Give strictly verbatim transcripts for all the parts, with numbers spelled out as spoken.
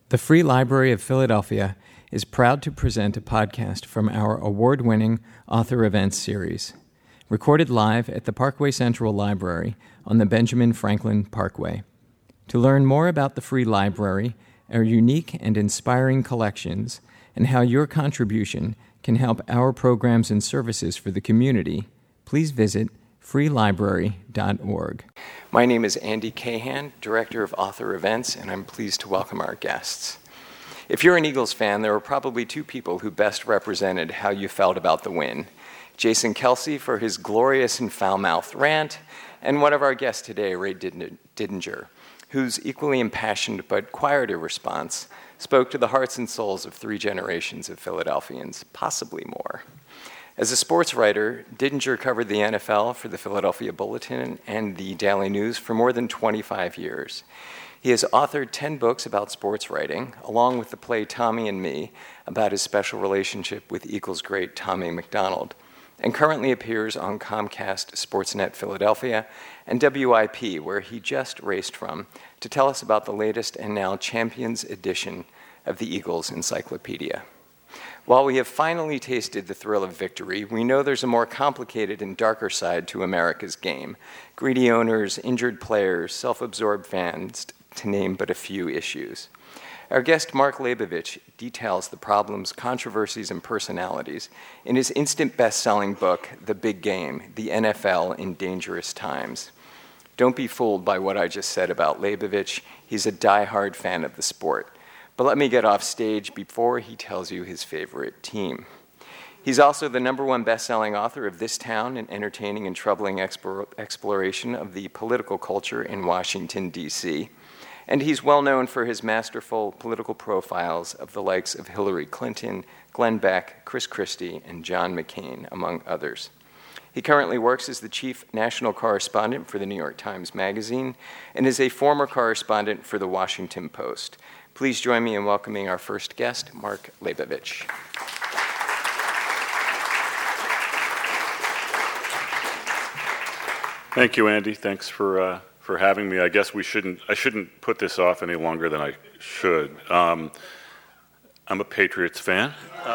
The Free Library of Philadelphia is proud to present a podcast from our award-winning Author Events series, recorded live at the Parkway Central Library on the Benjamin Franklin Parkway. To learn more about the Free Library, our unique and inspiring collections, and how your contribution can help our programs and services for the community, please visit free library dot org. My name is Andy Cahan, Director of Author Events, and I'm pleased to welcome our guests. If you're an Eagles fan, there were probably two people who best represented how you felt about the win. Jason Kelce for his glorious and foul-mouthed rant, and one of our guests today, Ray Didinger, whose equally impassioned but quieter response spoke to the hearts and souls of three generations of Philadelphians, possibly more. As a sports writer, Didinger covered the N F L for the Philadelphia Bulletin and the Daily News for more than twenty-five years. He has authored ten books about sports writing, along with the play Tommy and Me, about his special relationship with Eagles great Tommy McDonald, and currently appears on Comcast Sportsnet Philadelphia and W I P, where he just raced from, to tell us about the latest and now Champions edition of the Eagles Encyclopedia. While we have finally tasted the thrill of victory, we know there's a more complicated and darker side to America's game. Greedy owners, injured players, self-absorbed fans, to name but a few issues. Our guest, Mark Leibovich, details the problems, controversies, and personalities in his instant best-selling book, The Big Game, The N F L in Dangerous Times. Don't be fooled by what I just said about Leibovich. He's a die-hard fan of the sport. But let me get off stage before he tells you his favorite team. He's also the number one best-selling author of This Town, an entertaining and troubling explore- exploration of the political culture in Washington, D C, and he's well known for his masterful political profiles of the likes of Hillary Clinton, Glenn Beck, Chris Christie, and John McCain, among others. He currently works as the chief national correspondent for the New York Times Magazine and is a former correspondent for the Washington Post. Please join me in welcoming our first guest, Mark Leibovich. Thank you, Andy. Thanks for uh, for having me. I guess we shouldn't. I shouldn't put this off any longer than I should. Um, I'm a Patriots fan,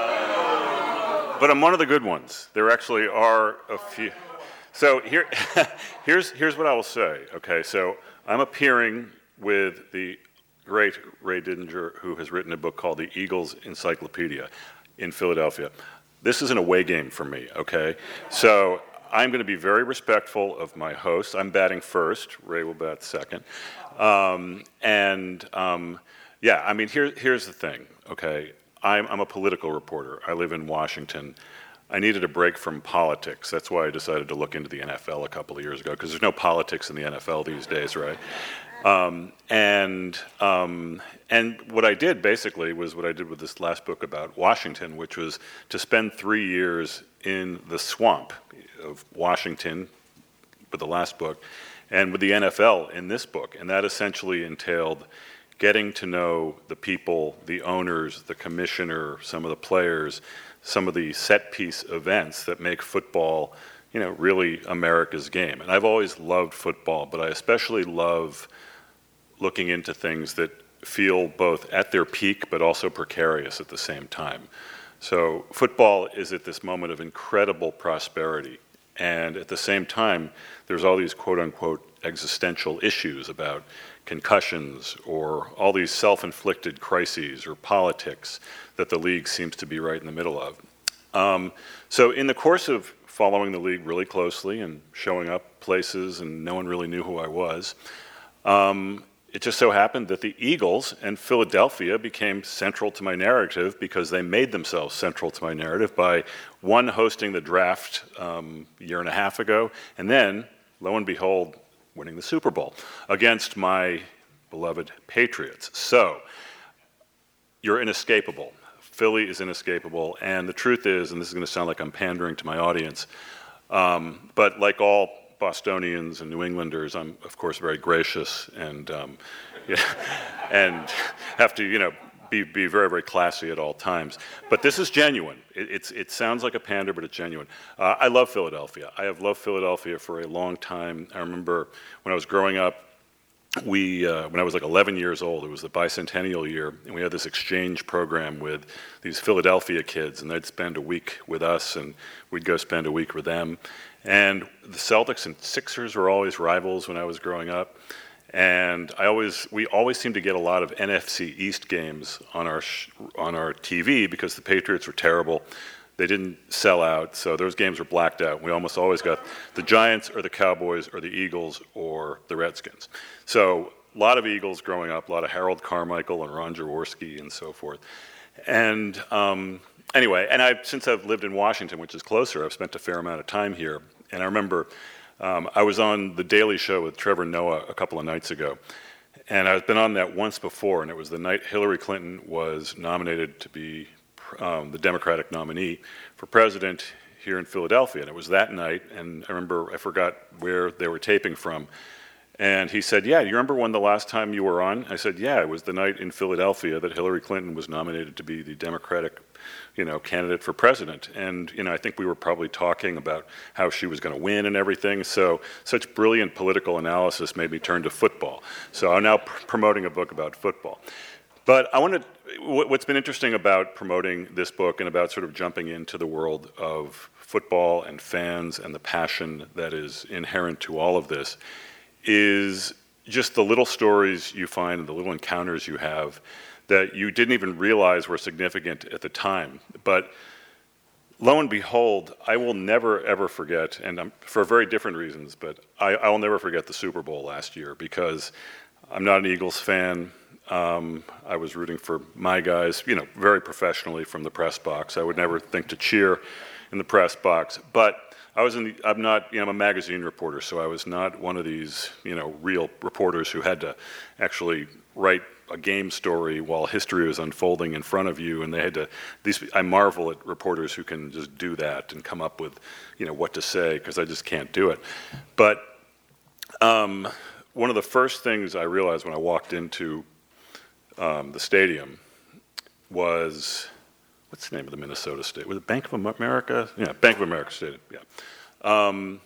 uh, but I'm one of the good ones. There actually are a few. So here, here's here's what I will say. Okay, so I'm appearing with the great Ray Didinger, who has written a book called The Eagles Encyclopedia in Philadelphia. This is an away game for me, okay? So I'm going to be very respectful of my host. I'm batting first. Ray will bat second. Um, and um, yeah, I mean, here, here's the thing, okay? I'm, I'm a political reporter. I live in Washington. I needed a break from politics. That's why I decided to look into the N F L a couple of years ago, because there's no politics in the N F L these days, right? Um, and um, and what I did basically was what I did with this last book about Washington, which was to spend three years in the swamp of Washington with the last book, and with the N F L in this book. And that essentially entailed getting to know the people, the owners, the commissioner, some of the players, some of the set-piece events that make football, you know, really America's game. And I've always loved football, but I especially love looking into things that feel both at their peak but also precarious at the same time. So football is at this moment of incredible prosperity, and at the same time there's all these quote-unquote existential issues about concussions or all these self-inflicted crises or politics that the league seems to be right in the middle of. Um, so in the course of following the league really closely and showing up places and no one really knew who I was, um, it just so happened that the Eagles and Philadelphia became central to my narrative because they made themselves central to my narrative by, one, hosting the draft um, a year and a half ago, and then, lo and behold, winning the Super Bowl against my beloved Patriots. So, you're inescapable. Philly is inescapable, and the truth is, and this is going to sound like I'm pandering to my audience, um, but like all Bostonians and New Englanders, I'm of course very gracious and um, yeah, and have to, you know, be be very very classy at all times. But this is genuine. It, it's it sounds like a pander, but it's genuine. Uh, I love Philadelphia. I have loved Philadelphia for a long time. I remember when I was growing up, we, uh, when I was like eleven years old, it was the bicentennial year, and we had this exchange program with these Philadelphia kids, and they'd spend a week with us, and we'd go spend a week with them. And the Celtics and Sixers were always rivals when I was growing up. And I always, we always seemed to get a lot of N F C East games on our sh- on our T V because the Patriots were terrible. They didn't sell out, so those games were blacked out. We almost always got the Giants or the Cowboys or the Eagles or the Redskins. So a lot of Eagles growing up, a lot of Harold Carmichael and Ron Jaworski and so forth. And um, anyway, and I since I've lived in Washington, which is closer, I've spent a fair amount of time here. And I remember um, I was on The Daily Show with Trevor Noah a couple of nights ago. And I've been on that once before, and it was the night Hillary Clinton was nominated to be Um, the Democratic nominee for president here in Philadelphia. And it was that night, and I remember, I forgot where they were taping from. And he said, yeah, you remember when the last time you were on? I said, yeah, it was the night in Philadelphia that Hillary Clinton was nominated to be the Democratic, you know, candidate for president. And, you know, I think we were probably talking about how she was going to win and everything. So such brilliant political analysis made me turn to football. So I'm now pr- promoting a book about football. But I want to, what's been interesting about promoting this book and about sort of jumping into the world of football and fans and the passion that is inherent to all of this is just the little stories you find and the little encounters you have that you didn't even realize were significant at the time. But lo and behold, I will never, ever forget, and I'm, for very different reasons, but I, I will never forget the Super Bowl last year because I'm not an Eagles fan. Um, I was rooting for my guys, you know, very professionally from the press box. I would never think to cheer in the press box, but I was in the, I'm not, you know, I'm a magazine reporter, so I was not one of these, you know, real reporters who had to actually write a game story while history was unfolding in front of you, and they had to, these, I marvel at reporters who can just do that and come up with, you know, what to say, because I just can't do it. But um, one of the first things I realized when I walked into Um, the stadium was, what's the name of the Minnesota Stadium? Was it Bank of America? Yeah, Bank of America Stadium, yeah. Um,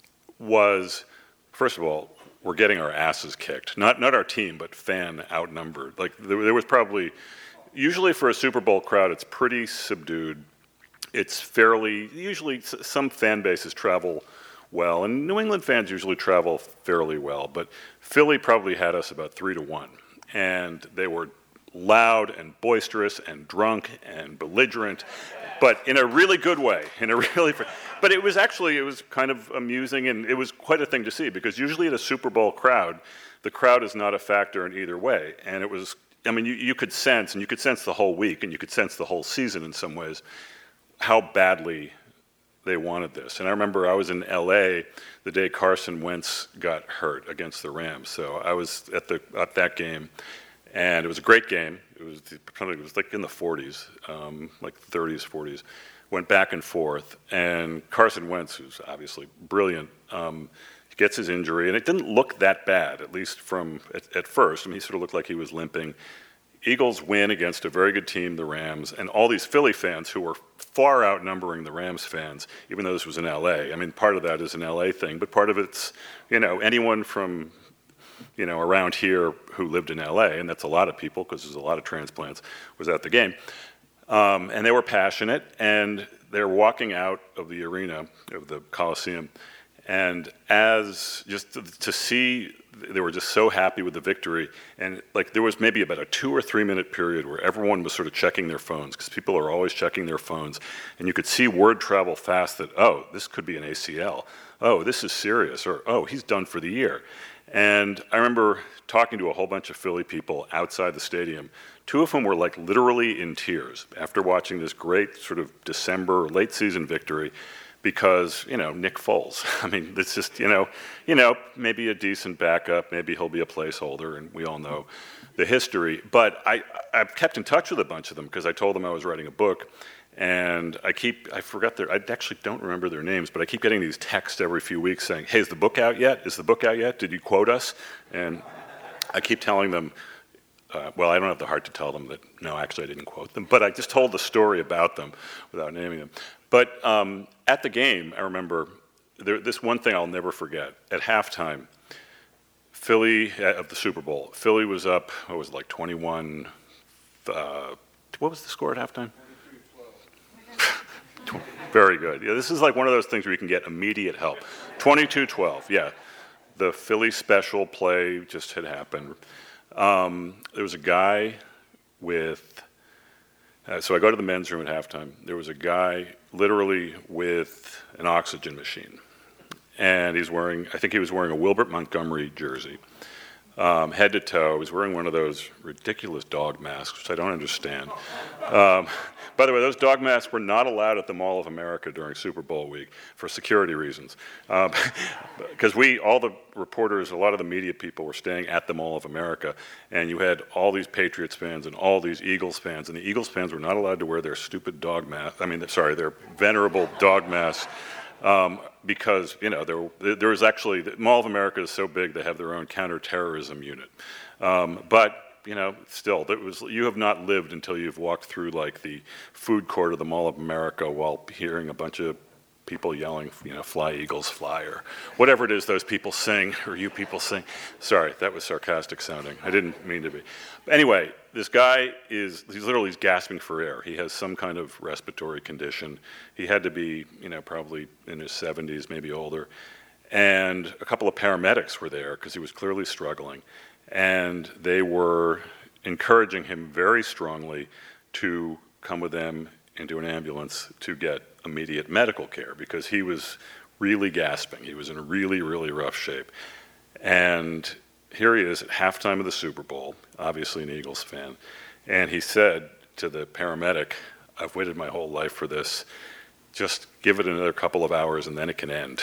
was, first of all, we're getting our asses kicked. Not not our team, but fan outnumbered. Like, there, there was probably, usually for a Super Bowl crowd, it's pretty subdued. It's fairly, usually some fan bases travel well, and New England fans usually travel fairly well, but Philly probably had us about three to one. And they were loud and boisterous and drunk and belligerent, but in a really good way. In a really, but it was actually it was kind of amusing, and it was quite a thing to see because usually at a Super Bowl crowd, the crowd is not a factor in either way. And it was, I mean, you, you could sense, and you could sense the whole week, and you could sense the whole season in some ways, how badly they wanted this. And I remember I was in L A the day Carson Wentz got hurt against the Rams. So I was at the at that game, and it was a great game. It was it was like in the forties, um, like thirties, forties. Went back and forth, and Carson Wentz, who's obviously brilliant, um, gets his injury, and it didn't look that bad, at least from at, at first. I mean, he sort of looked like he was limping. Eagles win against a very good team, the Rams, and all these Philly fans who were far outnumbering the Rams fans, even though this was in L A. I mean, part of that is an L A thing, but part of it's, you know, anyone from, you know, around here who lived in L A, and that's a lot of people because there's a lot of transplants, was at the game. Um, and they were passionate, and they're walking out of the arena, of the Coliseum, and as just to, to see, they were just so happy with the victory. And like there was maybe about a two or three minute period where everyone was sort of checking their phones, because people are always checking their phones. And you could see word travel fast that, oh, this could be an A C L. Oh, this is serious. Or, oh, he's done for the year. And I remember talking to a whole bunch of Philly people outside the stadium. Two of them were like literally in tears after watching this great sort of December late season victory. Because, you know, Nick Foles. I mean, it's just, you know, you know, maybe a decent backup, maybe he'll be a placeholder, and we all know the history. But I, I've kept in touch with a bunch of them because I told them I was writing a book, and I keep, I forgot their, I actually don't remember their names, but I keep getting these texts every few weeks saying, hey, is the book out yet? Is the book out yet? Did you quote us? And I keep telling them, uh, well, I don't have the heart to tell them that, no, actually I didn't quote them, but I just told the story about them without naming them. But um, at the game, I remember there, this one thing I'll never forget. At halftime, Philly, uh, of the Super Bowl. Philly was up, what was it, like twenty-one, uh, what was the score at halftime? Very good. Yeah, this is like one of those things where you can get immediate help. twenty-two twelve, yeah. The Philly special play just had happened. Um, there was a guy with, uh, so I go to the men's room at halftime. There was a guy literally with an oxygen machine. And he's wearing, I think he was wearing a Wilbert Montgomery jersey, um, head to toe. He was wearing one of those ridiculous dog masks, which I don't understand. Um, by the way, those dog masks were not allowed at the Mall of America during Super Bowl week for security reasons. Because um, we, all the reporters, a lot of the media people were staying at the Mall of America, and you had all these Patriots fans and all these Eagles fans, and the Eagles fans were not allowed to wear their stupid dog mask, I mean, sorry, their venerable dog masks. Um, because, you know, there, there was actually, the Mall of America is so big they have their own counterterrorism unit. Um, but, you know, still, it was, you have not lived until you've walked through, like, the food court of the Mall of America while hearing a bunch of people yelling, you know, fly Eagles fly, or whatever it is those people sing, or you people sing. Sorry, that was sarcastic sounding. I didn't mean to be. Anyway, this guy is, he's literally gasping for air. He has some kind of respiratory condition. He had to be, you know, probably in his seventies, maybe older. And a couple of paramedics were there because he was clearly struggling. And they were encouraging him very strongly to come with them into an ambulance to get immediate medical care because he was really gasping. He was in really, really rough shape. And here he is at halftime of the Super Bowl, obviously an Eagles fan, and he said to the paramedic, I've waited my whole life for this, just give it another couple of hours and then it can end.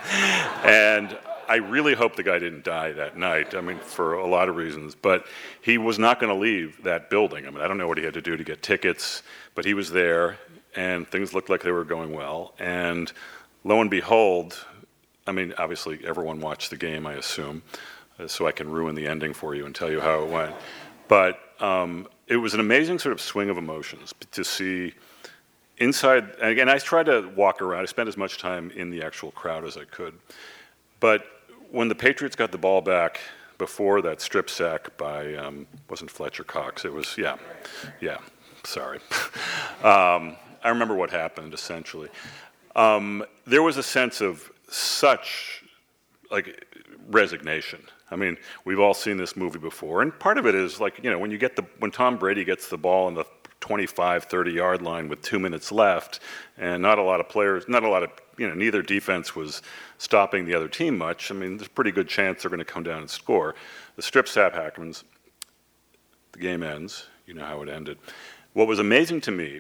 And I really hope the guy didn't die that night, I mean, for a lot of reasons, but he was not going to leave that building. I mean, I don't know what he had to do to get tickets, but he was there, and things looked like they were going well, and lo and behold, I mean, obviously everyone watched the game, I assume, so I can ruin the ending for you and tell you how it went. But um, it was an amazing sort of swing of emotions to see inside, and again, I tried to walk around, I spent as much time in the actual crowd as I could. But when the Patriots got the ball back before that strip sack by, um, wasn't Fletcher Cox, it was, yeah, yeah, sorry. um, I remember what happened, essentially. Um, there was a sense of such, like, resignation. I mean, we've all seen this movie before, and part of it is, like, you know, when you get the, when Tom Brady gets the ball in the twenty-five, thirty yard line with two minutes left, and not a lot of players, not a lot of, you know, neither defense was stopping the other team much. I mean, there's a pretty good chance they're going to come down and score. The strip sack happens, the game ends, you know how it ended. What was amazing to me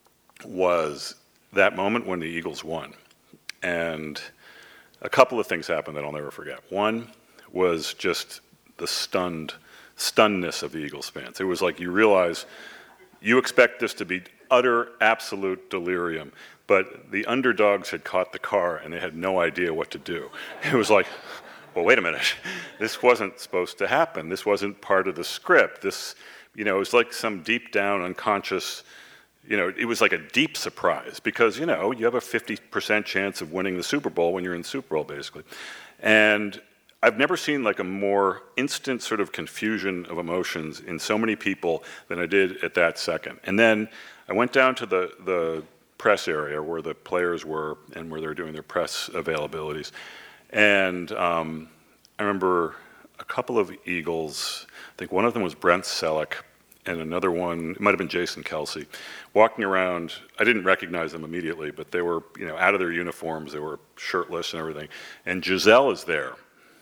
was that moment when the Eagles won. And a couple of things happened that I'll never forget. One was just the stunned, stunnedness of the Eagles fans. It was like you realize you expect this to be utter, absolute delirium, but the underdogs had caught the car and they had no idea what to do. It was like, well, wait a minute. This wasn't supposed to happen. This wasn't part of the script. This, you know, it was like some deep down unconscious, you know, it was like a deep surprise because, you know, you have a fifty percent chance of winning the Super Bowl when you're in the Super Bowl, basically. And I've never seen like a more instant sort of confusion of emotions in so many people than I did at that second. And then I went down to the, the press area where the players were and where they were doing their press availabilities. And um, I remember a couple of Eagles, I think one of them was Brent Selleck, and another one, it might have been Jason Kelsey, walking around. I didn't recognize them immediately, but they were, you know, out of their uniforms, they were shirtless and everything. And Giselle is there.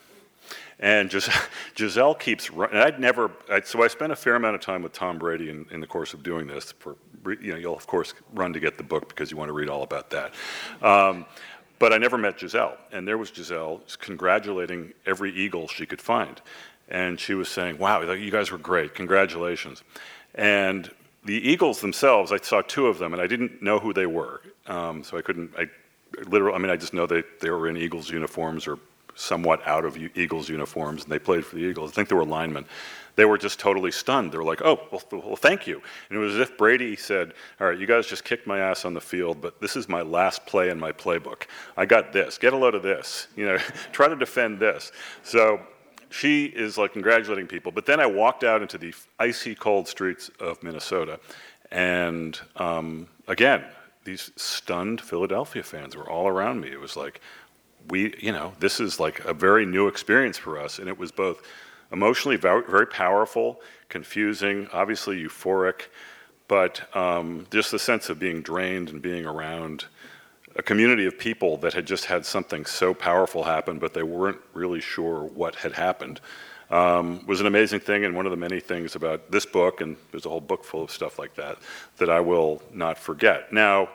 And Gis- Giselle keeps running. I'd never, I'd, so I spent a fair amount of time with Tom Brady in, in the course of doing this. For, you know, you'll of course run to get the book because you want to read all about that. Um, but I never met Giselle. And there was Giselle congratulating every Eagle she could find. And she was saying, wow, you guys were great, congratulations. And the Eagles themselves, I saw two of them, and I didn't know who they were. Um, so I couldn't, I literally, I mean, I just know they, they were in Eagles uniforms or somewhat out of Eagles uniforms, and they played for the Eagles. I think they were linemen. They were just totally stunned. They were like, oh, well, well, thank you. And it was as if Brady said, all right, you guys just kicked my ass on the field, but this is my last play in my playbook. I got this. Get a load of this. You know, try to defend this. So she is like congratulating people. But then I walked out into the icy cold streets of Minnesota, and um, again, these stunned Philadelphia fans were all around me. It was like, we, you know, this is like a very new experience for us, and it was both emotionally very, very powerful, confusing, obviously euphoric, but um, just the sense of being drained and being around a community of people that had just had something so powerful happen, but they weren't really sure what had happened, um, was an amazing thing, and one of the many things about this book, and there's a whole book full of stuff like that, that I will not forget. Now,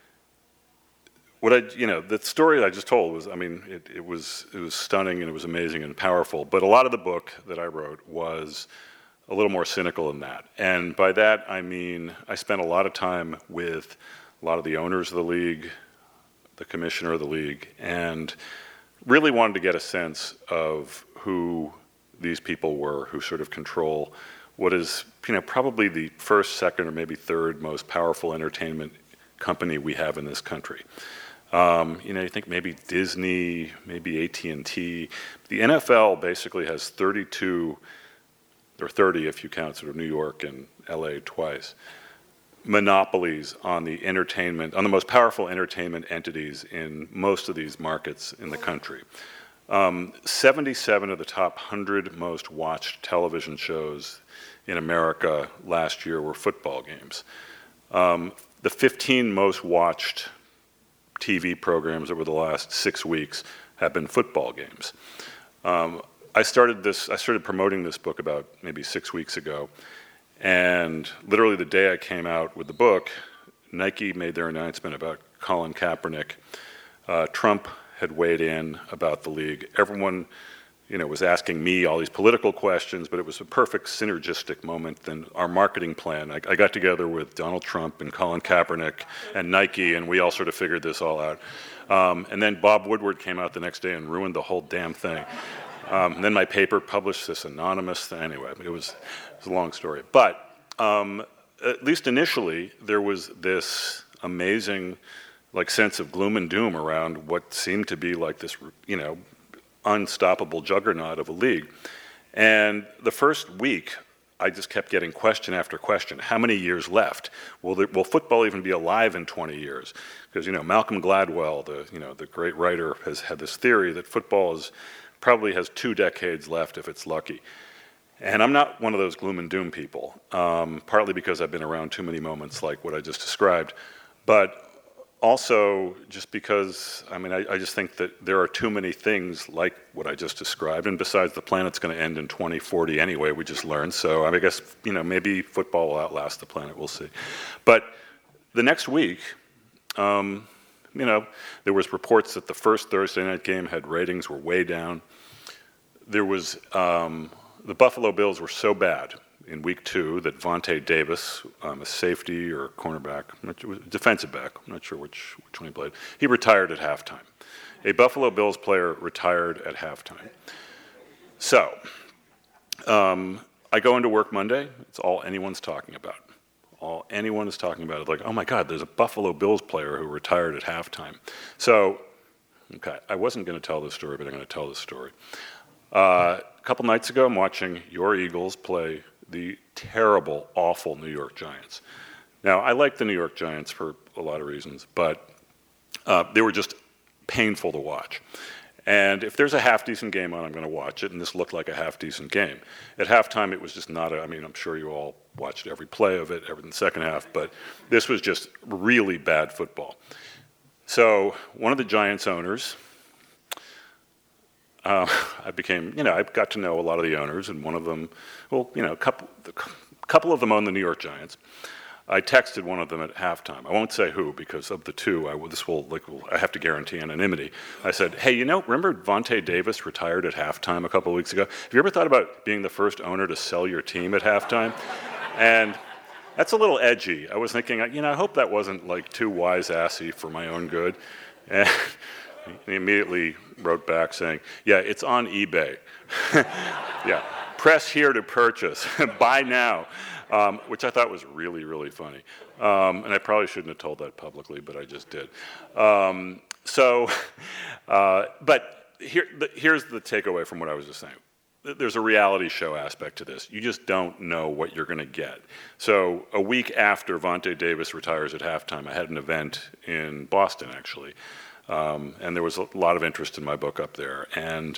what I, you know, the story that I just told was, I mean, it, it was it was stunning and it was amazing and powerful, but a lot of the book that I wrote was a little more cynical than that. And by that, I mean, I spent a lot of time with a lot of the owners of the league, the commissioner of the league, and really wanted to get a sense of who these people were who sort of control what is, you know, probably the first, second, or maybe third most powerful entertainment company we have in this country. Um, you know, you think maybe Disney, maybe A T and T. The N F L basically has thirty-two, or thirty if you count sort of New York and L A twice, monopolies on the entertainment, on the most powerful entertainment entities in most of these markets in the country. Um, seventy-seven of the top one hundred most watched television shows in America last year were football games. Um, the fifteen most watched T V programs over the last six weeks have been football games. Um, I started this, I started promoting this book about maybe six weeks ago, and literally the day I came out with the book, Nike made their announcement about Colin Kaepernick. Uh, Trump had weighed in about the league. Everyone, you know, was asking me all these political questions, but it was a perfect synergistic moment. Then our marketing plan, I, I got together with Donald Trump and Colin Kaepernick and Nike, and we all sort of figured this all out. Um, and then Bob Woodward came out the next day and ruined the whole damn thing. Um, and then my paper published this anonymous thing. Anyway, it was, it was a long story. But um, at least initially, there was this amazing like sense of gloom and doom around what seemed to be like this, you know, unstoppable juggernaut of a league. And the first week, I just kept getting question after question. How many years left? Will, there, will football even be alive in twenty years? Because, you know, Malcolm Gladwell, the, you know, the great writer, has had this theory that football is, probably has two decades left if it's lucky. And I'm not one of those gloom and doom people, um, partly because I've been around too many moments like what I just described, but also just because, I mean, I, I just think that there are too many things like what I just described, and besides, the planet's going to end in twenty forty anyway, we just learned, so I, mean, I guess, you know, maybe football will outlast the planet, we'll see. But the next week, um, you know, there was reports that the first Thursday night game had ratings were way down. There was, um, the Buffalo Bills were so bad in week two that Vontae Davis, um, a safety or a cornerback, I'm not sure, defensive back, I'm not sure which, which one he played, he retired at halftime. A Buffalo Bills player retired at halftime. So, um, I go into work Monday, it's all anyone's talking about. All anyone is talking about it, like, oh my God, there's a Buffalo Bills player who retired at halftime. So, okay, I wasn't going to tell this story, but I'm going to tell this story. Uh, a couple nights ago, I'm watching your Eagles play the terrible, awful New York Giants. Now, I like the New York Giants for a lot of reasons, but uh, they were just painful to watch. And if there's a half-decent game on, I'm going to watch it, and this looked like a half-decent game. At halftime, it was just not a, I mean, I'm sure you all watched every play of it, every in the second half, but this was just really bad football. So one of the Giants owners, uh, I became, you know, I got to know a lot of the owners, and one of them, well, you know, a couple, a couple of them own the New York Giants. I texted one of them at halftime. I won't say who, because of the two, I will, this will, like, I have to guarantee anonymity. I said, hey, you know, remember Vontae Davis retired at halftime a couple of weeks ago? Have you ever thought about being the first owner to sell your team at halftime? And that's a little edgy. I was thinking, you know, I hope that wasn't, like, too wise-assy for my own good. And he immediately wrote back saying, yeah, it's on eBay. Yeah, press here to purchase. Buy now. Um, which I thought was really, really funny. Um, and I probably shouldn't have told that publicly, but I just did. Um, so, uh, but here, the, here's the takeaway from what I was just saying. there's a reality show aspect to this. You just don't know what you're going to get. So a week after Vontae Davis retires at halftime, I had an event in Boston, actually. Um, and there was a lot of interest in my book up there. And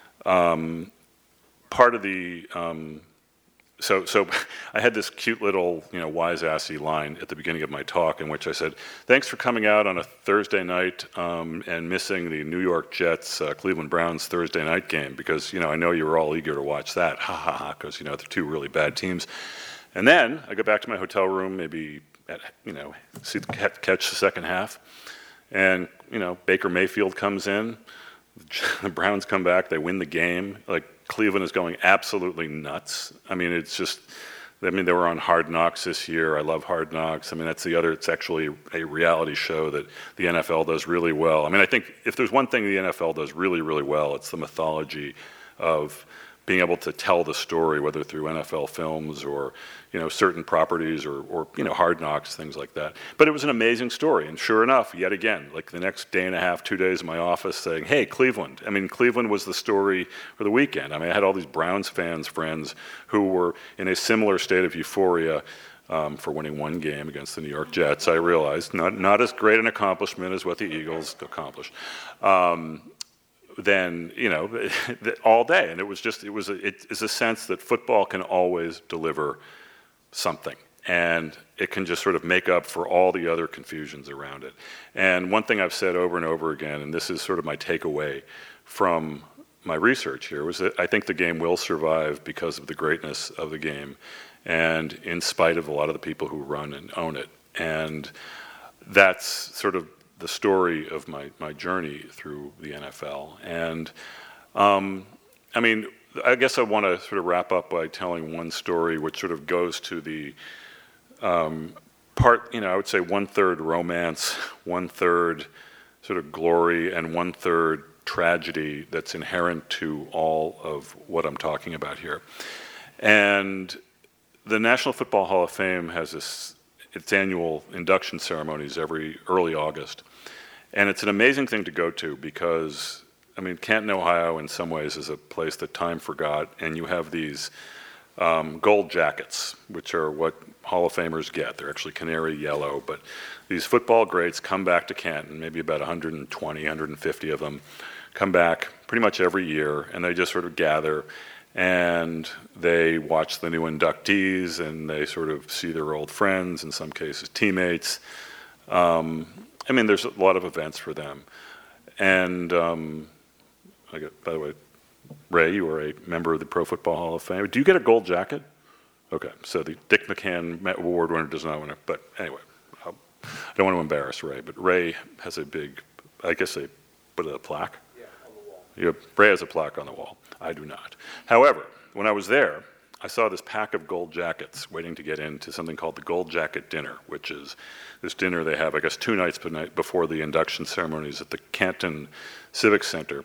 um, part of the... Um, So, so I had this cute little, you know, wise-assy line at the beginning of my talk in which I said, thanks for coming out on a Thursday night um, and missing the New York Jets, uh, Cleveland Browns Thursday night game because, you know, I know you were all eager to watch that, ha ha ha, because, you know, they're two really bad teams. And then I go back to my hotel room, maybe, at, you know, see the, catch the second half, and, you know, Baker Mayfield comes in, the Browns come back, they win the game, like, Cleveland is going absolutely nuts. I mean, it's just, I mean, they were on Hard Knocks this year. I love Hard Knocks. I mean, that's the other, it's actually a reality show that the N F L does really well. I mean, I think if there's one thing the N F L does really, really well, it's the mythology of being able to tell the story, whether through N F L films or, you know, certain properties or, or, you know, Hard Knocks, things like that. But it was an amazing story. And sure enough, yet again, like the next day and a half, two days in my office saying, hey, Cleveland. I mean, Cleveland was the story for the weekend. I mean, I had all these Browns fans, friends, who were in a similar state of euphoria um, for winning one game against the New York Jets. I realized not, not as great an accomplishment as what the Eagles accomplished. Um, then, you know, all day. And it was just, it was a, it is a sense that football can always deliver something. And it can just sort of make up for all the other confusions around it. And one thing I've said over and over again, and this is sort of my takeaway from my research here, was that I think the game will survive because of the greatness of the game and in spite of a lot of the people who run and own it. And that's sort of the story of my, my journey through the N F L. And, um, I mean, I guess I want to sort of wrap up by telling one story which sort of goes to the um, part, you know, I would say one-third romance, one-third sort of glory, and one-third tragedy that's inherent to all of what I'm talking about here. And the National Football Hall of Fame has this, its annual induction ceremonies every early August. And it's an amazing thing to go to because, I mean, Canton, Ohio, in some ways, is a place that time forgot, and you have these um, gold jackets, which are what Hall of Famers get. They're actually canary yellow, but these football greats come back to Canton, maybe about one hundred twenty, one hundred fifty of them, come back pretty much every year, and they just sort of gather, and they watch the new inductees, and they sort of see their old friends, in some cases teammates. Um, I mean, there's a lot of events for them. And, um, I got, by the way, Ray, you are a member of the Pro Football Hall of Fame. Do you get a gold jacket? Okay, so the Dick McCann Award winner does not win it. But anyway, I'll, I don't want to embarrass Ray, but Ray has a big, I guess a, what is it, a plaque? Yeah, on the wall. You have, Ray has a plaque on the wall. I do not. However, when I was there, I saw this pack of gold jackets waiting to get into something called the Gold Jacket Dinner, which is this dinner they have, I guess, two nights before the induction ceremonies at the Canton Civic Center.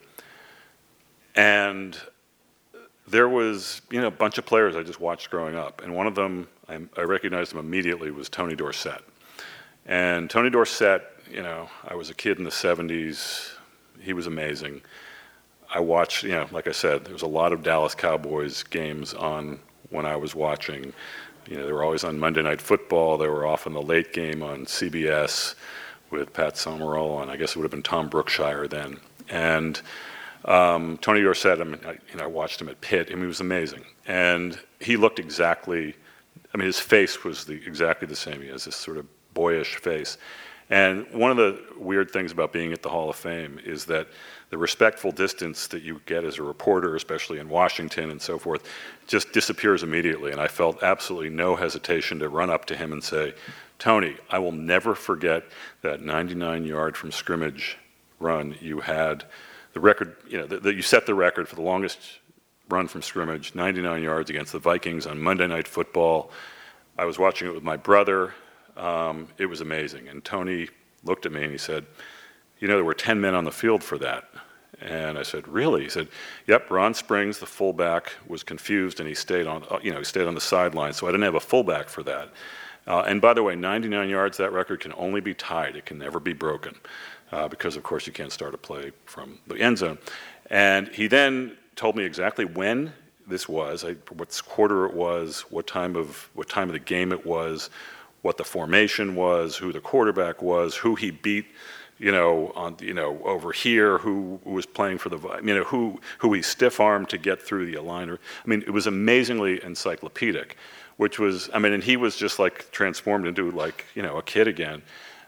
And there was, you know, a bunch of players I just watched growing up. And one of them, I, I recognized him immediately, was Tony Dorsett. And Tony Dorsett, you know, I was a kid in the seventies. He was amazing. I watched, you know, like I said, there was a lot of Dallas Cowboys games on when I was watching. You know, they were always on Monday Night Football. They were often the late game on C B S with Pat Summerall, and I guess it would have been Tom Brookshire then. And um, Tony Dorsett, I mean, I, you know, I watched him at Pitt, and he was amazing. And he looked exactly, I mean, his face was the, exactly the same. He has this sort of boyish face. And one of the weird things about being at the Hall of Fame is that the respectful distance that you get as a reporter, especially in Washington and so forth, just disappears immediately. And I felt absolutely no hesitation to run up to him and say, Tony, I will never forget that ninety-nine yard from scrimmage run you had. The record, you know, that you set the record for the longest run from scrimmage, ninety-nine yards against the Vikings on Monday Night Football. I was watching it with my brother. Um, it was amazing. And Tony looked at me and he said, you know, there were ten men on the field for that. And I said, really? He said, yep, Ron Springs, the fullback, was confused and he stayed on, you know, he stayed on the sideline, so I didn't have a fullback for that. Uh, and by the way, ninety-nine yards, that record can only be tied. It can never be broken uh, because, of course, you can't start a play from the end zone. And he then told me exactly when this was, I, what quarter it was, what time of what time of the game it was, what the formation was, who the quarterback was, who he beat, you know, on you know over here, who, who was playing for the, you know, who who he stiff-armed to get through the aligner. I mean, it was amazingly encyclopedic, which was, I mean, and he was just like transformed into like you know a kid again.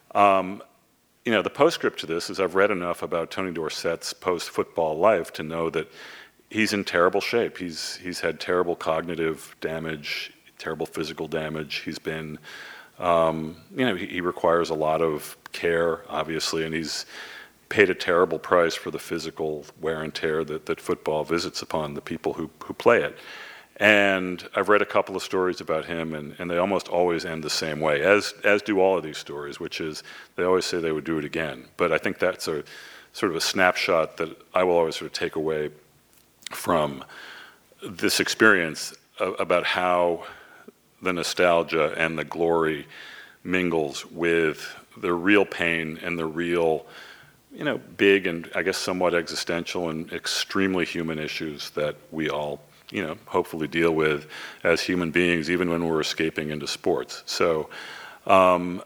Um, you know, the postscript to this is I've read enough about Tony Dorsett's post-football life to know that he's in terrible shape. He's he's had terrible cognitive damage, terrible physical damage. He's been, um, you know, he, he requires a lot of care, obviously, and he's paid a terrible price for the physical wear and tear that, that football visits upon the people who, who play it. And I've read a couple of stories about him, and, and they almost always end the same way, as as do all of these stories, which is they always say they would do it again. But I think that's a sort of a snapshot that I will always sort of take away from this experience about how the nostalgia and the glory mingles with the real pain and the real, you know, big and I guess somewhat existential and extremely human issues that we all, you know, hopefully deal with as human beings, even when we're escaping into sports. So um,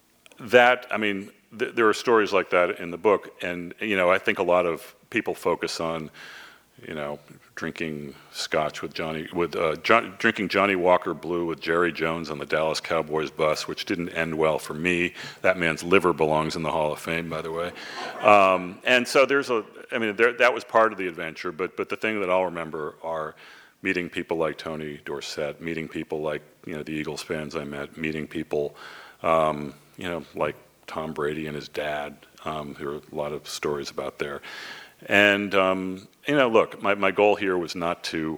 that, I mean, th- there are stories like that in the book, and, you know, I think a lot of people focus on, you know, drinking scotch with Johnny, with uh, John, drinking Johnny Walker Blue with Jerry Jones on the Dallas Cowboys bus, which didn't end well for me. That man's liver belongs in the Hall of Fame, by the way. Um, and so there's a, I mean, there, that was part of the adventure, but but the thing that I'll remember are meeting people like Tony Dorsett, meeting people like, you know, the Eagles fans I met, meeting people, um, you know, like Tom Brady and his dad. Um, there are a lot of stories about there. And, um, you know, look, my, my goal here was not to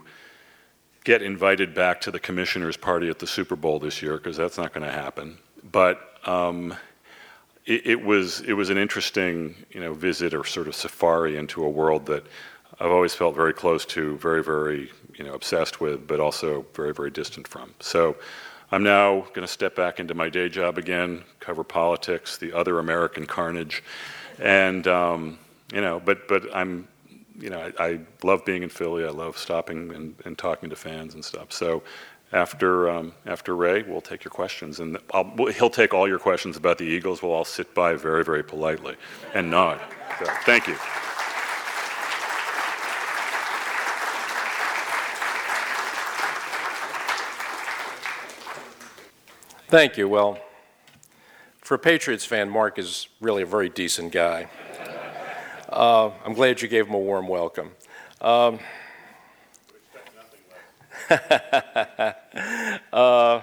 get invited back to the commissioner's party at the Super Bowl this year, because that's not going to happen. But um, it, it was it was an interesting, you know, visit or sort of safari into a world that I've always felt very close to, very, very, you know, obsessed with, but also very, very distant from. So I'm now going to step back into my day job again, cover politics, the other American carnage, and... Um, You know, but but I'm, you know, I, I love being in Philly. I love stopping and, and talking to fans and stuff. So after um, after Ray, we'll take your questions, and I'll, he'll take all your questions about the Eagles. We'll all sit by very, very politely and nod. So, thank you. Thank you. Well, for a Patriots fan, Mark is really a very decent guy. Uh, I'm glad you gave him a warm welcome. Um, uh,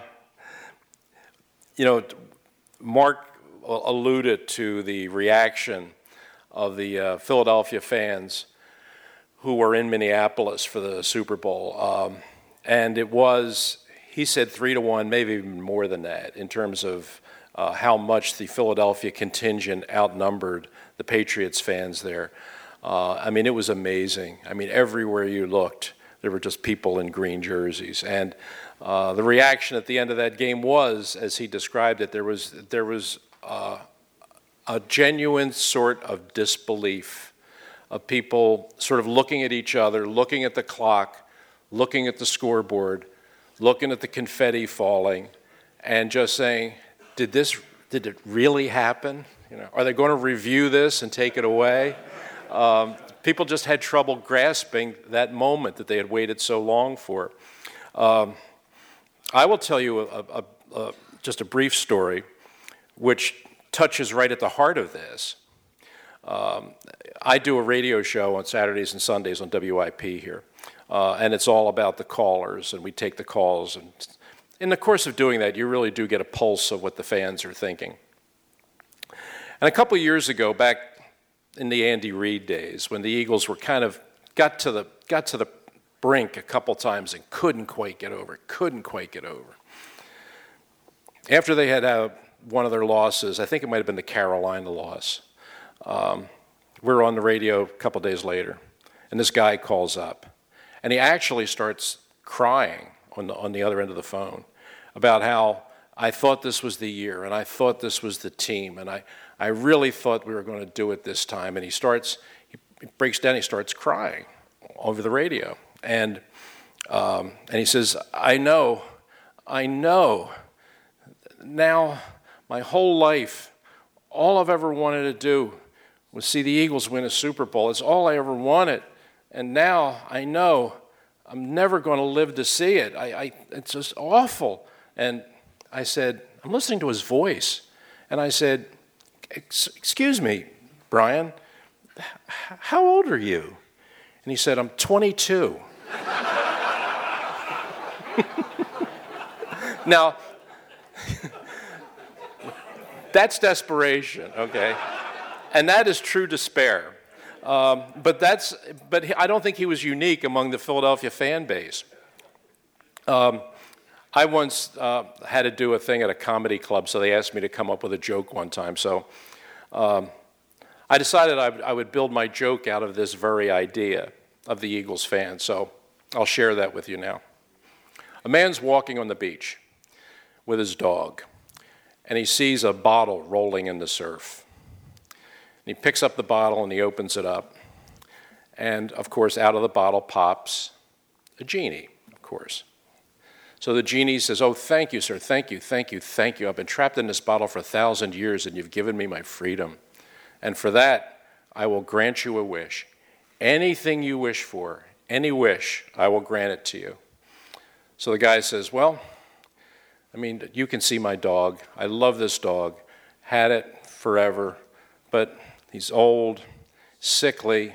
you know, Mark alluded to the reaction of the uh, Philadelphia fans who were in Minneapolis for the Super Bowl. Um, and it was, he said three to one, maybe even more than that, in terms of uh, how much the Philadelphia contingent outnumbered the Patriots fans there. Uh, I mean, it was amazing. I mean, everywhere you looked, there were just people in green jerseys. And uh, the reaction at the end of that game was, as he described it, there was there was uh, a genuine sort of disbelief of people sort of looking at each other, looking at the clock, looking at the scoreboard, looking at the confetti falling, and just saying, did this, did it really happen? You know, are they going to review this and take it away? Um, people just had trouble grasping that moment that they had waited so long for. Um, I will tell you a, a, a, just a brief story which touches right at the heart of this. Um, I do a radio show on Saturdays and Sundays on W I P here, uh, and it's all about the callers, and we take the calls. And in the course of doing that, you really do get a pulse of what the fans are thinking. And a couple years ago, back in the Andy Reid days, when the Eagles were kind of got to the got to the brink a couple times and couldn't quite get over, couldn't quite get over. After they had uh, one of their losses, I think it might have been the Carolina loss, um, we were on the radio a couple days later, and this guy calls up, and he actually starts crying on the on the other end of the phone about how I thought this was the year, and I thought this was the team, and I, I really thought we were going to do it this time. And he starts, he breaks down, he starts crying over the radio. And Um, and he says, I know, I know. Now, my whole life, all I've ever wanted to do was see the Eagles win a Super Bowl. It's all I ever wanted. And now I know I'm never going to live to see it. I, I, it's just awful. And I said, I'm listening to his voice. And I said, excuse me, Brian, how old are you? And he said, I'm twenty-two. Now, that's desperation, okay? And that is true despair. Um, but that's, but I don't think he was unique among the Philadelphia fan base. Um, I once uh, had to do a thing at a comedy club, so they asked me to come up with a joke one time. So um, I decided I, I would build my joke out of this very idea of the Eagles fan. So I'll share that with you now. A man's walking on the beach with his dog, and he sees a bottle rolling in the surf. And he picks up the bottle and he opens it up. And, of course, out of the bottle pops a genie, of course. So the genie says, oh, thank you, sir, thank you, thank you, thank you. I've been trapped in this bottle for a thousand years, and you've given me my freedom. And for that, I will grant you a wish. Anything you wish for, any wish, I will grant it to you. So the guy says, well, I mean, you can see my dog. I love this dog. Had it forever, but he's old, sickly.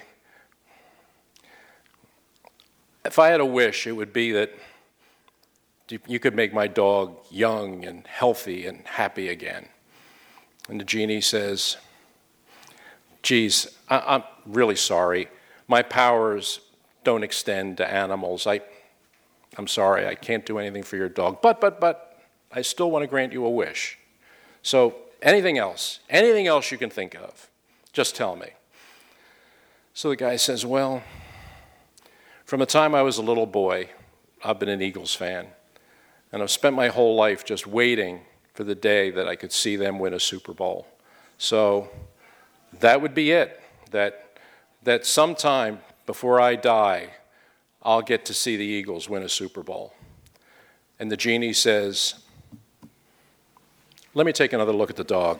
If I had a wish, it would be that you could make my dog young and healthy and happy again. And the genie says, geez, I- I'm really sorry. My powers don't extend to animals. I, I'm sorry, I can't do anything for your dog. But, but, but, I still want to grant you a wish. So anything else, anything else you can think of, just tell me. So the guy says, well, from the time I was a little boy, I've been an Eagles fan. And I've spent my whole life just waiting for the day that I could see them win a Super Bowl. So that would be it, that, that sometime before I die, I'll get to see the Eagles win a Super Bowl. And the genie says, let me take another look at the dog.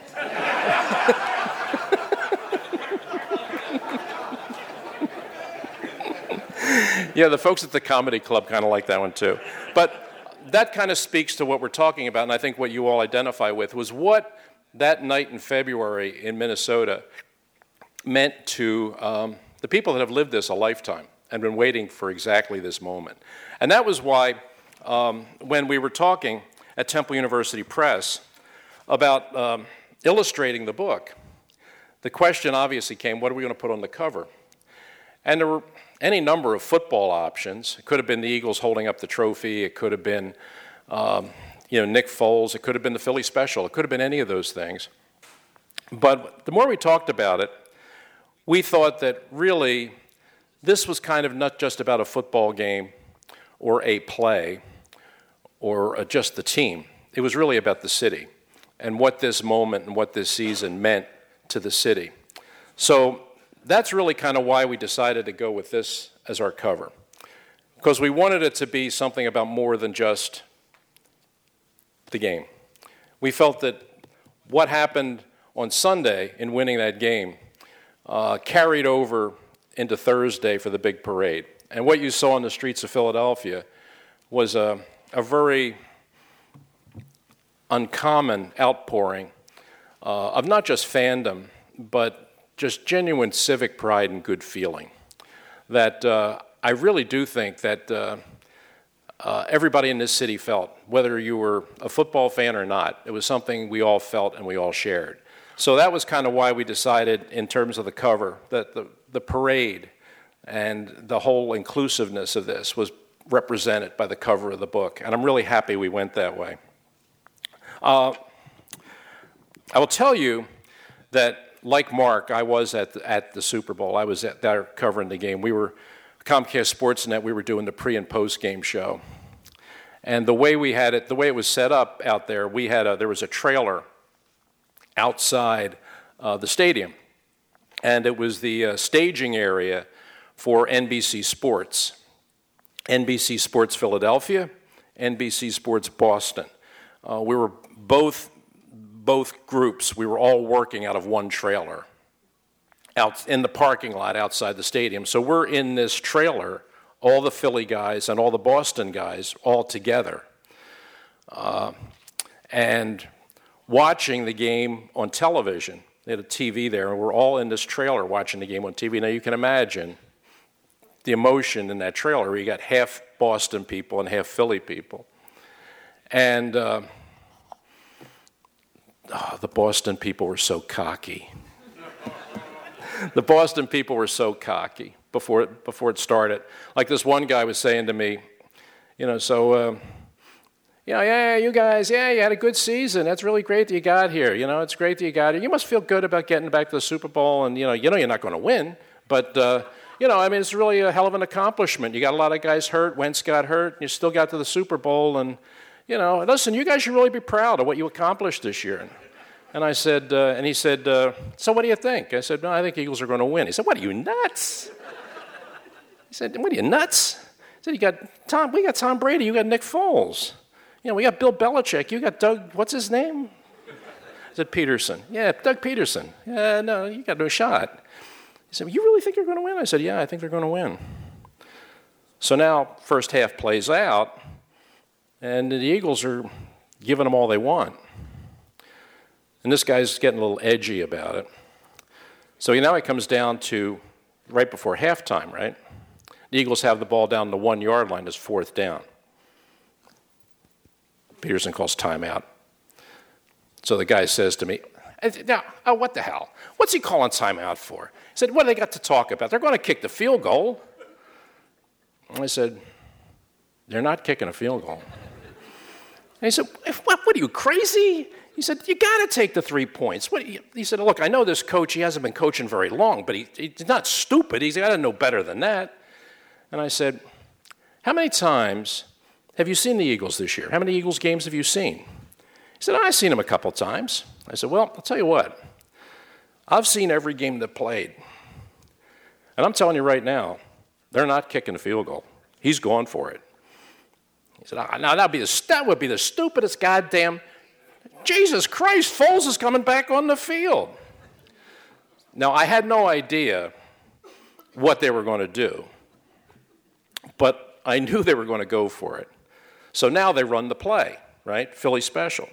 Yeah, the folks at the comedy club kind of like that one too. But that kind of speaks to what we're talking about, and I think what you all identify with was what that night in February in Minnesota meant to um, the people that have lived this a lifetime and been waiting for exactly this moment. And that was why um, when we were talking at Temple University Press about um, illustrating the book, the question obviously came, what are we going to put on the cover? And there were any number of football options. It could have been the Eagles holding up the trophy. It could have been um, you know, Nick Foles. It could have been the Philly Special. It could have been any of those things. But the more we talked about it, we thought that really this was kind of not just about a football game or a play or uh, just the team. It was really about the city and what this moment and what this season meant to the city. So that's really kind of why we decided to go with this as our cover, because we wanted it to be something about more than just the game. We felt that what happened on Sunday in winning that game uh, carried over into Thursday for the big parade. And what you saw in the streets of Philadelphia was a, a very uncommon outpouring uh, of not just fandom, but just genuine civic pride and good feeling. That uh, I really do think that uh, uh, everybody in this city felt, whether you were a football fan or not. It was something we all felt and we all shared. So that was kind of why we decided, in terms of the cover, that the, the parade and the whole inclusiveness of this was represented by the cover of the book. And I'm really happy we went that way. Uh, I will tell you that, like Mark, I was at the, at the Super Bowl. I was at there covering the game. We were, Comcast Sportsnet, we were doing the pre- and post-game show. And the way we had it, the way it was set up out there, we had a, there was a trailer outside uh, the stadium. And it was the uh, staging area for N B C Sports. N B C Sports Philadelphia, N B C Sports Boston. Uh, we were both, both groups, we were all working out of one trailer out in the parking lot outside the stadium. So we're in this trailer, all the Philly guys and all the Boston guys all together. Uh, and watching the game on television. They had a T V there, and we're all in this trailer watching the game on T V. Now you can imagine the emotion in that trailer where you got half Boston people and half Philly people. And uh, oh, the Boston people were so cocky. The Boston people were so cocky before it, before it started. Like this one guy was saying to me, you know, so, uh, you know, yeah, you guys, yeah, you had a good season. That's really great that you got here. You know, it's great that you got here. You must feel good about getting back to the Super Bowl, and, you know, you know you're not going to win, but, uh, you know, I mean, it's really a hell of an accomplishment. You got a lot of guys hurt. Wentz got hurt, and you still got to the Super Bowl, and, you know, listen, you guys should really be proud of what you accomplished this year. And, and I said, uh, and he said, uh, so what do you think? I said, no, I think Eagles are going to win. He said, what, are you nuts? He said, what are you, nuts? He said, you got Tom, we got Tom Brady, you got Nick Foles. You know, we got Bill Belichick, you got Doug, what's his name? I said, Peterson. Yeah, Doug Peterson. Yeah, no, you got no shot. He said, you really think you're going to win? I said, yeah, I think they're going to win. So now, first half plays out, and the Eagles are giving them all they want. And this guy's getting a little edgy about it. So now it comes down to right before halftime, right? The Eagles have the ball down the one-yard line. It's fourth down. Peterson calls timeout. So the guy says to me, now, oh, what the hell? What's he calling timeout for? He said, what do they got to talk about? They're going to kick the field goal. And I said, they're not kicking a field goal. And he said, what, what are you, crazy? He said, you got to take the three points. What, he said, look, I know this coach, he hasn't been coaching very long, but he, he's not stupid. He's got to know better than that. And I said, how many times have you seen the Eagles this year? How many Eagles games have you seen? He said, I've seen them a couple times. I said, well, I'll tell you what. I've seen every game they've played. And I'm telling you right now, they're not kicking a field goal. He's going for it. He said, oh, no, that'd be the, that would be the stupidest goddamn... Jesus Christ, Foles is coming back on the field. Now, I had no idea what they were going to do, but I knew they were going to go for it. So now they run the play, right? Philly special.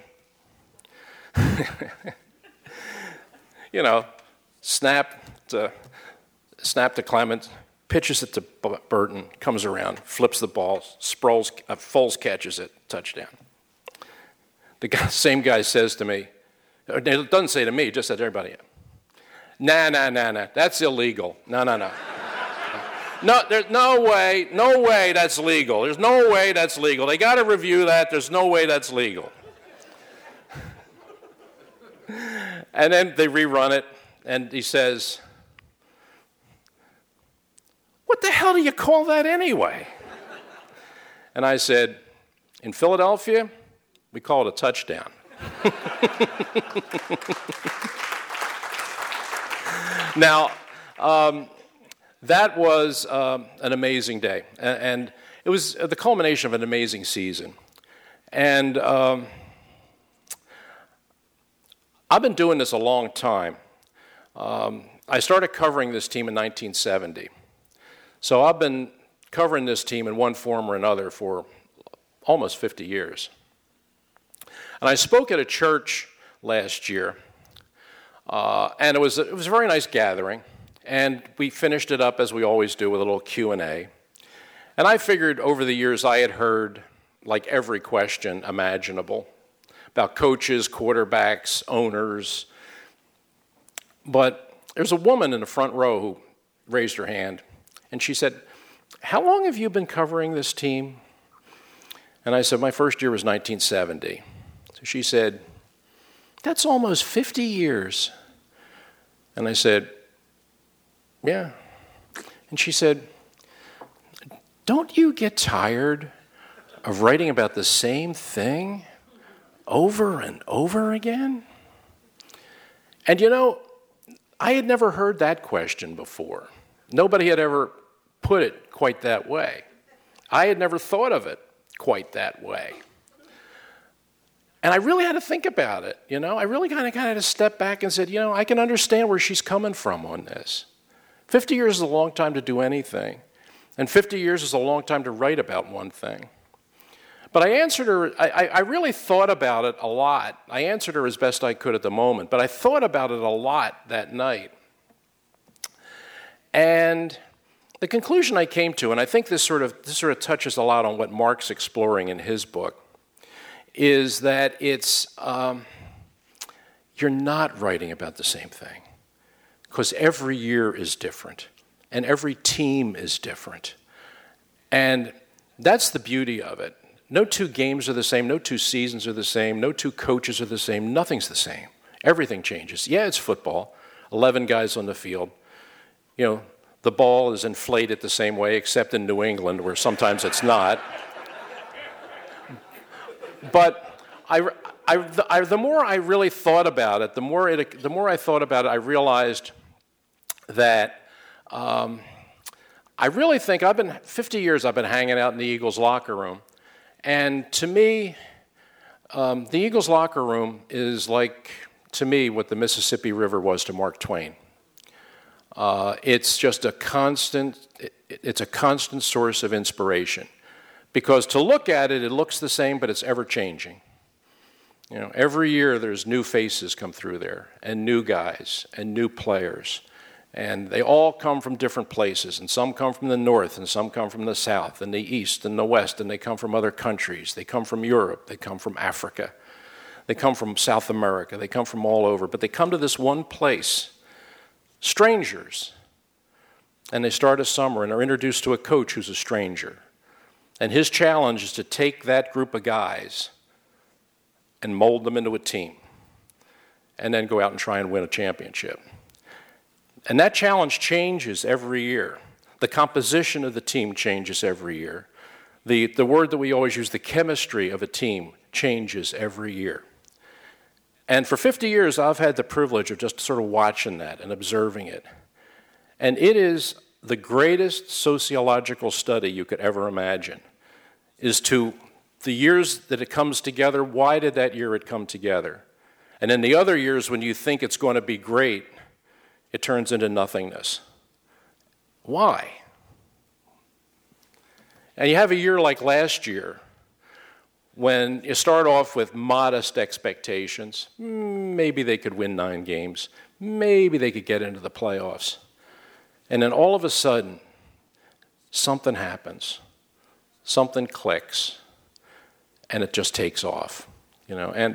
You know, snap to, snap to Clement, pitches it to Burton, comes around, flips the ball, Sproles, uh, Foles catches it, touchdown. The guy, same guy says to me, it doesn't say to me, it just said to everybody, nah, nah, nah, nah, that's illegal. No, no, no. No, there's no way, no way that's legal. There's no way that's legal. They got to review that. There's no way that's legal. And then they rerun it, and he says, what the hell do you call that anyway? And I said, in Philadelphia, we call it a touchdown. Now, um, that was um, an amazing day, and, and it was the culmination of an amazing season. And um, I've been doing this a long time. Um, I started covering this team in nineteen seventy. So I've been covering this team in one form or another for almost fifty years. And I spoke at a church last year, uh, and it was, it was a very nice gathering, and we finished it up as we always do with a little Q and A. And I figured over the years I had heard like every question imaginable about coaches, quarterbacks, owners. But there's a woman in the front row who raised her hand, and she said, how long have you been covering this team? And I said, my first year was nineteen seventy. So she said, that's almost fifty years. And I said, yeah. And she said, don't you get tired of writing about the same thing over and over again? And you know, I had never heard that question before. Nobody had ever put it quite that way. I had never thought of it quite that way. And I really had to think about it, you know. I really kind of kind of had to step back and said, you know, I can understand where she's coming from on this. fifty years is a long time to do anything. And fifty years is a long time to write about one thing. But I answered her, I, I really thought about it a lot. I answered her as best I could at the moment, but I thought about it a lot that night. And the conclusion I came to, and I think this sort of this sort of touches a lot on what Mark's exploring in his book, is that it's, um, you're not writing about the same thing. Because every year is different, and every team is different. And that's the beauty of it. No two games are the same, no two seasons are the same, no two coaches are the same, nothing's the same. Everything changes. Yeah, it's football, eleven guys on the field. You know, the ball is inflated the same way, except in New England, where sometimes it's not. But I, I, the, I, the more I really thought about it, the more, it, the more I thought about it, I realized that um, I really think I've been, fifty years I've been hanging out in the Eagles locker room. And to me, um, the Eagles locker room is like, to me, what the Mississippi River was to Mark Twain. Uh, it's just a constant, it, it's a constant source of inspiration. Because to look at it, it looks the same, but it's ever changing. You know, every year there's new faces come through there, and new guys, and new players. And they all come from different places, and some come from the north, and some come from the south, and the east, and the west, and they come from other countries. They come from Europe, they come from Africa, they come from South America, they come from all over, but they come to this one place, strangers. And they start a summer and are introduced to a coach who's a stranger. And his challenge is to take that group of guys and mold them into a team, and then go out and try and win a championship. And that challenge changes every year. The composition of the team changes every year. The, the word that we always use, the chemistry of a team, changes every year. And for fifty years, I've had the privilege of just sort of watching that and observing it. And it is the greatest sociological study you could ever imagine, is to the years that it comes together, why did that year it come together? And in the other years, when you think it's going to be great, it turns into nothingness. Why? And you have a year like last year, when you start off with modest expectations. Maybe they could win nine games. Maybe they could get into the playoffs. And then all of a sudden, something happens. Something clicks. And it just takes off. You know, and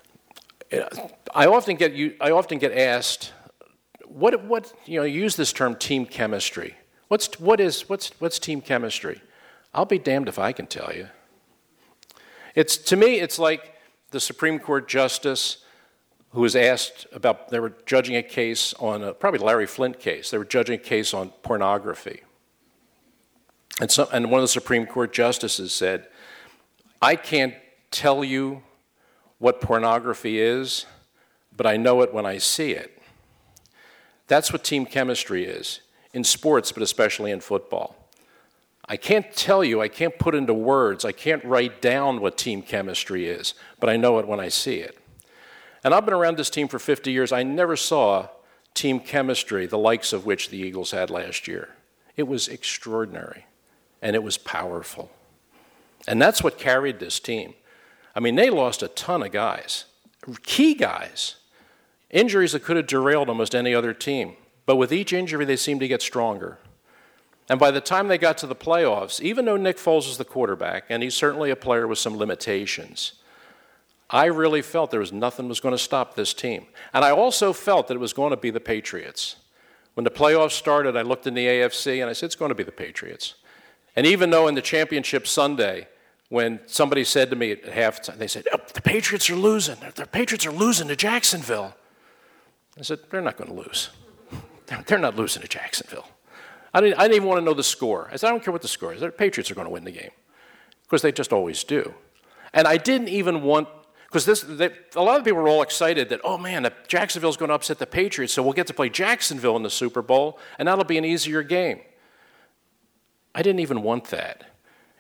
I often get you I often get asked, What, what, you know, use this term team chemistry. What's, what is, what's, what's team chemistry? I'll be damned if I can tell you. It's, to me, it's like the Supreme Court justice who was asked about, they were judging a case on, a, probably Larry Flint case. They were judging a case on pornography. And, so, and one of the Supreme Court justices said, I can't tell you what pornography is, but I know it when I see it. That's what team chemistry is, in sports, but especially in football. I can't tell you, I can't put into words, I can't write down what team chemistry is, but I know it when I see it. And I've been around this team for fifty years. I never saw team chemistry, the likes of which the Eagles had last year. It was extraordinary, and it was powerful. And that's what carried this team. I mean, they lost a ton of guys, key guys. Injuries that could have derailed almost any other team. But with each injury, they seemed to get stronger. And by the time they got to the playoffs, even though Nick Foles is the quarterback, and he's certainly a player with some limitations, I really felt there was nothing was going to stop this team. And I also felt that it was going to be the Patriots. When the playoffs started, I looked in the A F C, and I said, it's going to be the Patriots. And even though in the championship Sunday, when somebody said to me at halftime, they said, oh, the Patriots are losing. The Patriots are losing to Jacksonville. I said, they're not going to lose. They're not losing to Jacksonville. I didn't, I didn't even want to know the score. I said, I don't care what the score is. The Patriots are going to win the game. Because they just always do. And I didn't even want, because this, they, a lot of people were all excited that, oh man, Jacksonville's going to upset the Patriots, so we'll get to play Jacksonville in the Super Bowl, and that'll be an easier game. I didn't even want that.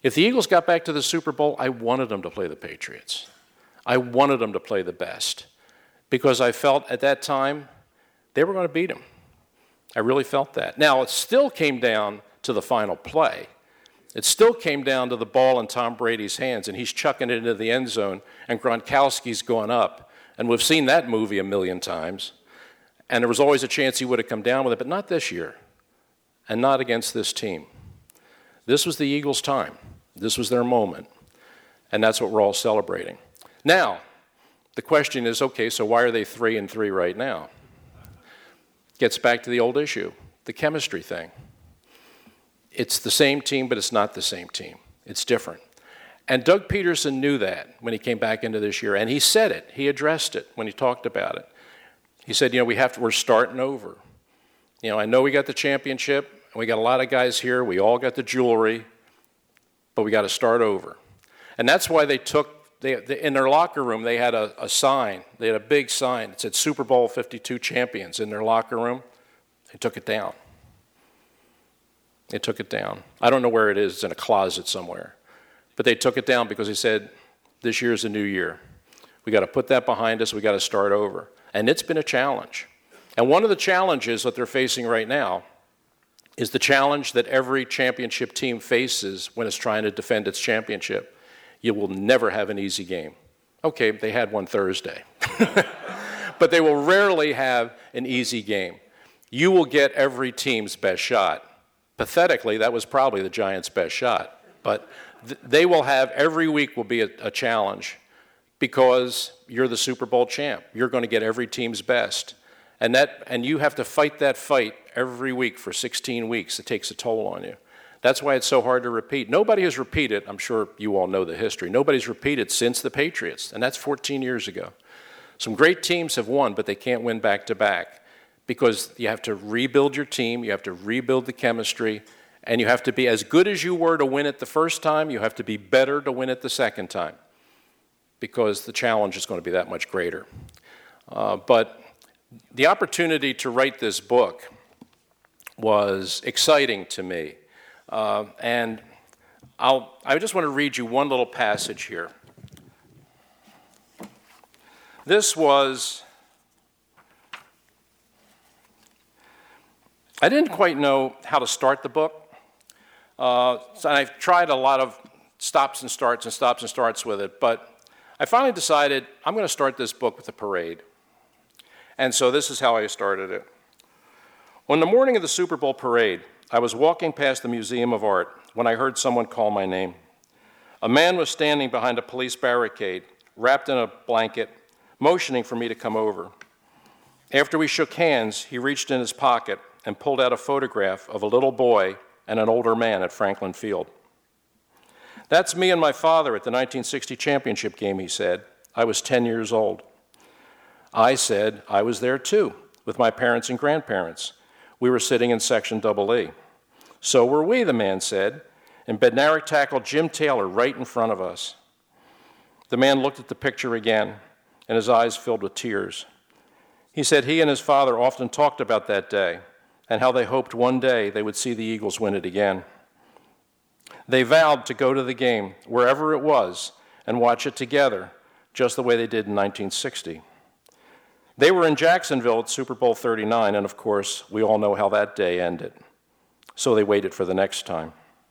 If the Eagles got back to the Super Bowl, I wanted them to play the Patriots. I wanted them to play the best because I felt at that time they were going to beat them. I really felt that. Now, it still came down to the final play. It still came down to the ball in Tom Brady's hands, and he's chucking it into the end zone, and Gronkowski's going up. And we've seen that movie a million times. And there was always a chance he would have come down with it, but not this year, and not against this team. This was the Eagles' time. This was their moment, and that's what we're all celebrating. Now, the question is, okay, so why are they three and three right now? Gets back to the old issue, the chemistry thing. It's the same team, but it's not the same team. It's different. And Doug Peterson knew that when he came back into this year, and he said it. He addressed it when he talked about it. He said, you know, we have to, we're starting over. You know, I know we got the championship, and we got a lot of guys here. We all got the jewelry, but we got to start over. And that's why they took, they, they, in their locker room, they had a, a sign. They had a big sign. It said Super Bowl fifty-two champions in their locker room. They took it down. They took it down. I don't know where it is. It's in a closet somewhere. But they took it down because they said, this year's a new year. We got to put that behind us. We got to start over. And it's been a challenge. And one of the challenges that they're facing right now is the challenge that every championship team faces when it's trying to defend its championship. You will never have an easy game. Okay, they had one Thursday. But they will rarely have an easy game. You will get every team's best shot. Pathetically, that was probably the Giants' best shot. But th- they will have, every week will be a, a challenge because you're the Super Bowl champ. You're going to get every team's best. And that, and you have to fight that fight every week for sixteen weeks. It takes a toll on you. That's why it's so hard to repeat. Nobody has repeated, I'm sure you all know the history, nobody's repeated since the Patriots, and that's fourteen years ago. Some great teams have won, but they can't win back-to-back because you have to rebuild your team, you have to rebuild the chemistry, and you have to be as good as you were to win it the first time, you have to be better to win it the second time because the challenge is going to be that much greater. Uh, but the opportunity to write this book was exciting to me. Uh, and I'll, I just want to read you one little passage here. This was, I didn't quite know how to start the book. Uh, so I've tried a lot of stops and starts and stops and starts with it, but I finally decided I'm going to start this book with a parade. And so this is how I started it. On the morning of the Super Bowl parade, I was walking past the Museum of Art when I heard someone call my name. A man was standing behind a police barricade, wrapped in a blanket, motioning for me to come over. After we shook hands, he reached in his pocket and pulled out a photograph of a little boy and an older man at Franklin Field. That's me and my father at the nineteen sixty championship game, he said. I was ten years old. I said I was there too, with my parents and grandparents. We were sitting in section double E. So were we, the man said, and Bednarik tackled Jim Taylor right in front of us. The man looked at the picture again, and his eyes filled with tears. He said he and his father often talked about that day and how they hoped one day they would see the Eagles win it again. They vowed to go to the game, wherever it was, and watch it together, just the way they did in nineteen sixty. They were in Jacksonville at Super Bowl thirty-nine, and of course, we all know how that day ended. So they waited for the next time.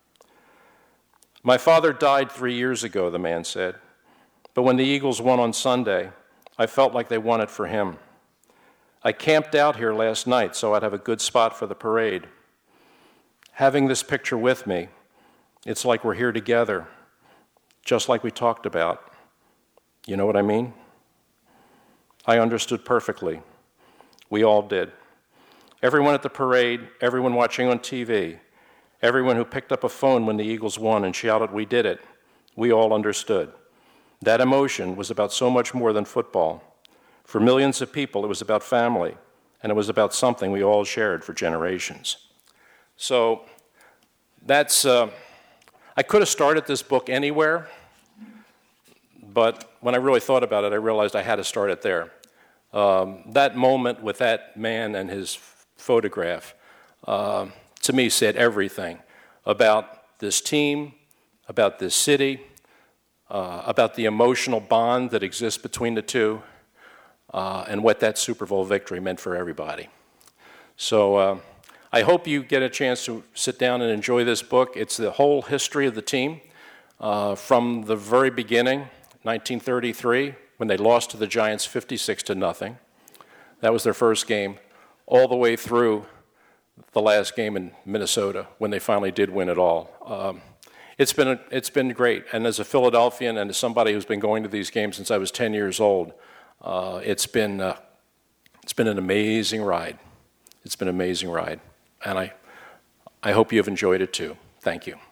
My father died three years ago, the man said, but when the Eagles won on Sunday, I felt like they won it for him. I camped out here last night so I'd have a good spot for the parade. Having this picture with me, it's like we're here together, just like we talked about. You know what I mean? I understood perfectly. We all did. Everyone at the parade, everyone watching on T V, everyone who picked up a phone when the Eagles won and shouted, "We did it," we all understood. That emotion was about so much more than football. For millions of people, it was about family, and it was about something we all shared for generations. So that's, uh, I could have started this book anywhere, but when I really thought about it, I realized I had to start it there. Um, that moment with that man and his photograph, uh, to me, said everything about this team, about this city, uh, about the emotional bond that exists between the two, uh, and what that Super Bowl victory meant for everybody. So uh, I hope you get a chance to sit down and enjoy this book. It's the whole history of the team uh, from the very beginning, nineteen thirty-three, when they lost to the Giants fifty-six to nothing. That was their first game, all the way through the last game in Minnesota when they finally did win it all. Um, it's been a, it's been great, and as a Philadelphian and as somebody who's been going to these games since I was ten years old, uh, it's been uh, it's been an amazing ride. It's been an amazing ride, and I I hope you've enjoyed it too. Thank you.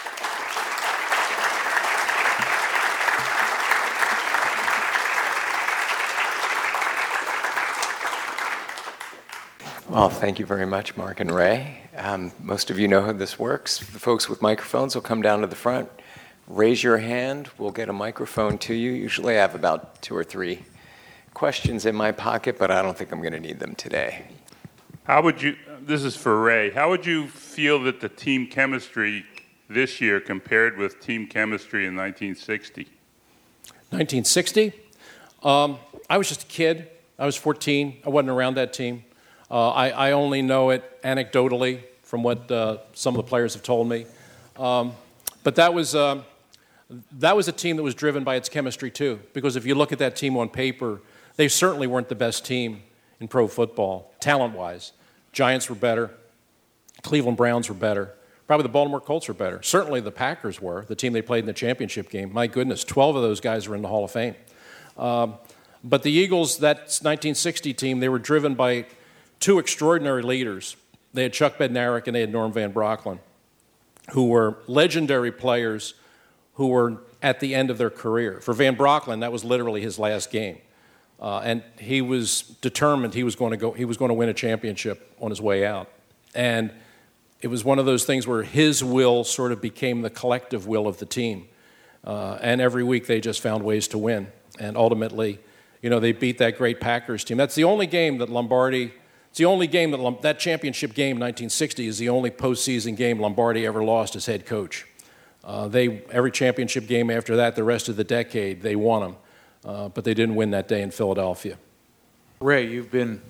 Well, thank you very much, Mark and Ray. Um, most of you know how this works. The folks with microphones will come down to the front, raise your hand, we'll get a microphone to you. Usually I have about two or three questions in my pocket, but I don't think I'm going to need them today. How would you, this is for Ray, how would you feel that the team chemistry this year compared with team chemistry in nineteen sixty? nineteen sixty? Um, I was just a kid. I was fourteen. I wasn't around that team. Uh, I, I only know it anecdotally from what uh, some of the players have told me. Um, but that was, uh, that was a team that was driven by its chemistry too, because if you look at that team on paper, they certainly weren't the best team in pro football, talent-wise. Giants were better. Cleveland Browns were better. Probably the Baltimore Colts were better. Certainly the Packers were, the team they played in the championship game. My goodness, twelve of those guys are in the Hall of Fame. Um, but the Eagles, that nineteen sixty team, they were driven by two extraordinary leaders. They had Chuck Bednarik and they had Norm Van Brocklin, who were legendary players who were at the end of their career. For Van Brocklin, that was literally his last game. Uh, and he was determined he was going to go, he was going to win a championship on his way out. And it was one of those things where his will sort of became the collective will of the team. Uh, and every week they just found ways to win. And ultimately, you know, they beat that great Packers team. That's the only game that Lombardi, it's the only game that, that championship game, nineteen sixty, is the only postseason game Lombardi ever lost as head coach. Uh, they, every championship game after that, the rest of the decade, they won them. Uh, but they didn't win that day in Philadelphia. Ray, you've been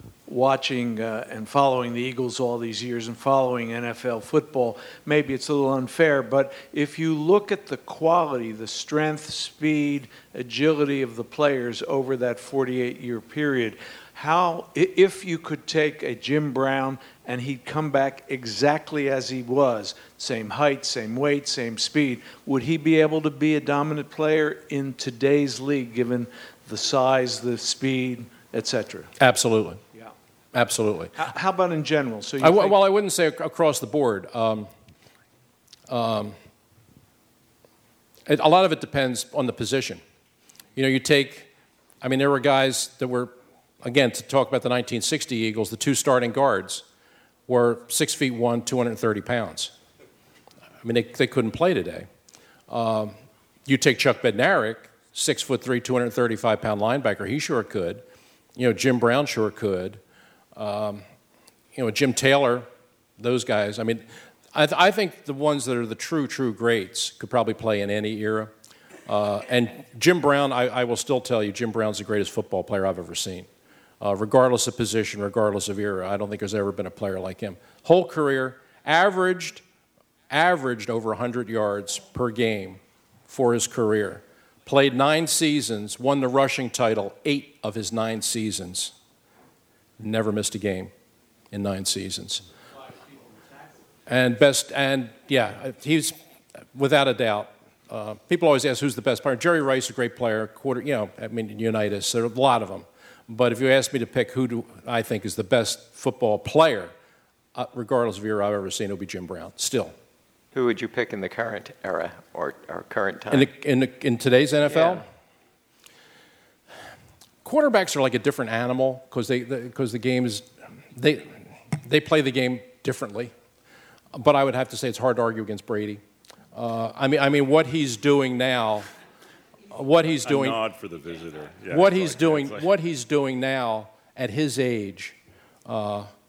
watching uh, and following the Eagles all these years and following N F L football. Maybe it's a little unfair, but if you look at the quality, the strength, speed, agility of the players over that forty-eight-year period, how, if you could take a Jim Brown and he'd come back exactly as he was, same height, same weight, same speed, would he be able to be a dominant player in today's league, given the size, the speed, et cetera? Absolutely. Yeah. Absolutely. How, how about in general? So you I, think- well, I wouldn't say ac- across the board. Um, um, it, a lot of it depends on the position. You know, you take, I mean, there were guys that were, again, to talk about the nineteen sixty Eagles, the two starting guards were six feet one, two hundred thirty pounds. I mean, they, they couldn't play today. Um, you take Chuck Bednarik, six foot three, two hundred thirty-five pound linebacker. He sure could. You know, Jim Brown sure could. Um, you know, Jim Taylor, those guys. I mean, I, th- I think the ones that are the true, true greats could probably play in any era. Uh, and Jim Brown, I, I will still tell you, Jim Brown's the greatest football player I've ever seen. Uh, regardless of position, regardless of era. I don't think there's ever been a player like him. Whole career, averaged, averaged over one hundred yards per game for his career. Played nine seasons, won the rushing title eight of his nine seasons. Never missed a game in nine seasons. And best, and yeah, he's without a doubt. Uh, people always ask who's the best player. Jerry Rice, a great player, quarter, you know, I mean, Unitas, there are a lot of them. But if you ask me to pick who do I think is the best football player, uh, regardless of era I've ever seen, it'll be Jim Brown, still. Who would you pick in the current era or, or current time? In, the, in, the, in today's N F L? Yeah. Quarterbacks are like a different animal because they because the, the game is, they, they play the game differently. But I would have to say it's hard to argue against Brady. Uh, I mean, I mean, what he's doing now, what he's doing. A nod for the visitor. Yeah, what he's like, doing, like, what he's doing now at his age, uh,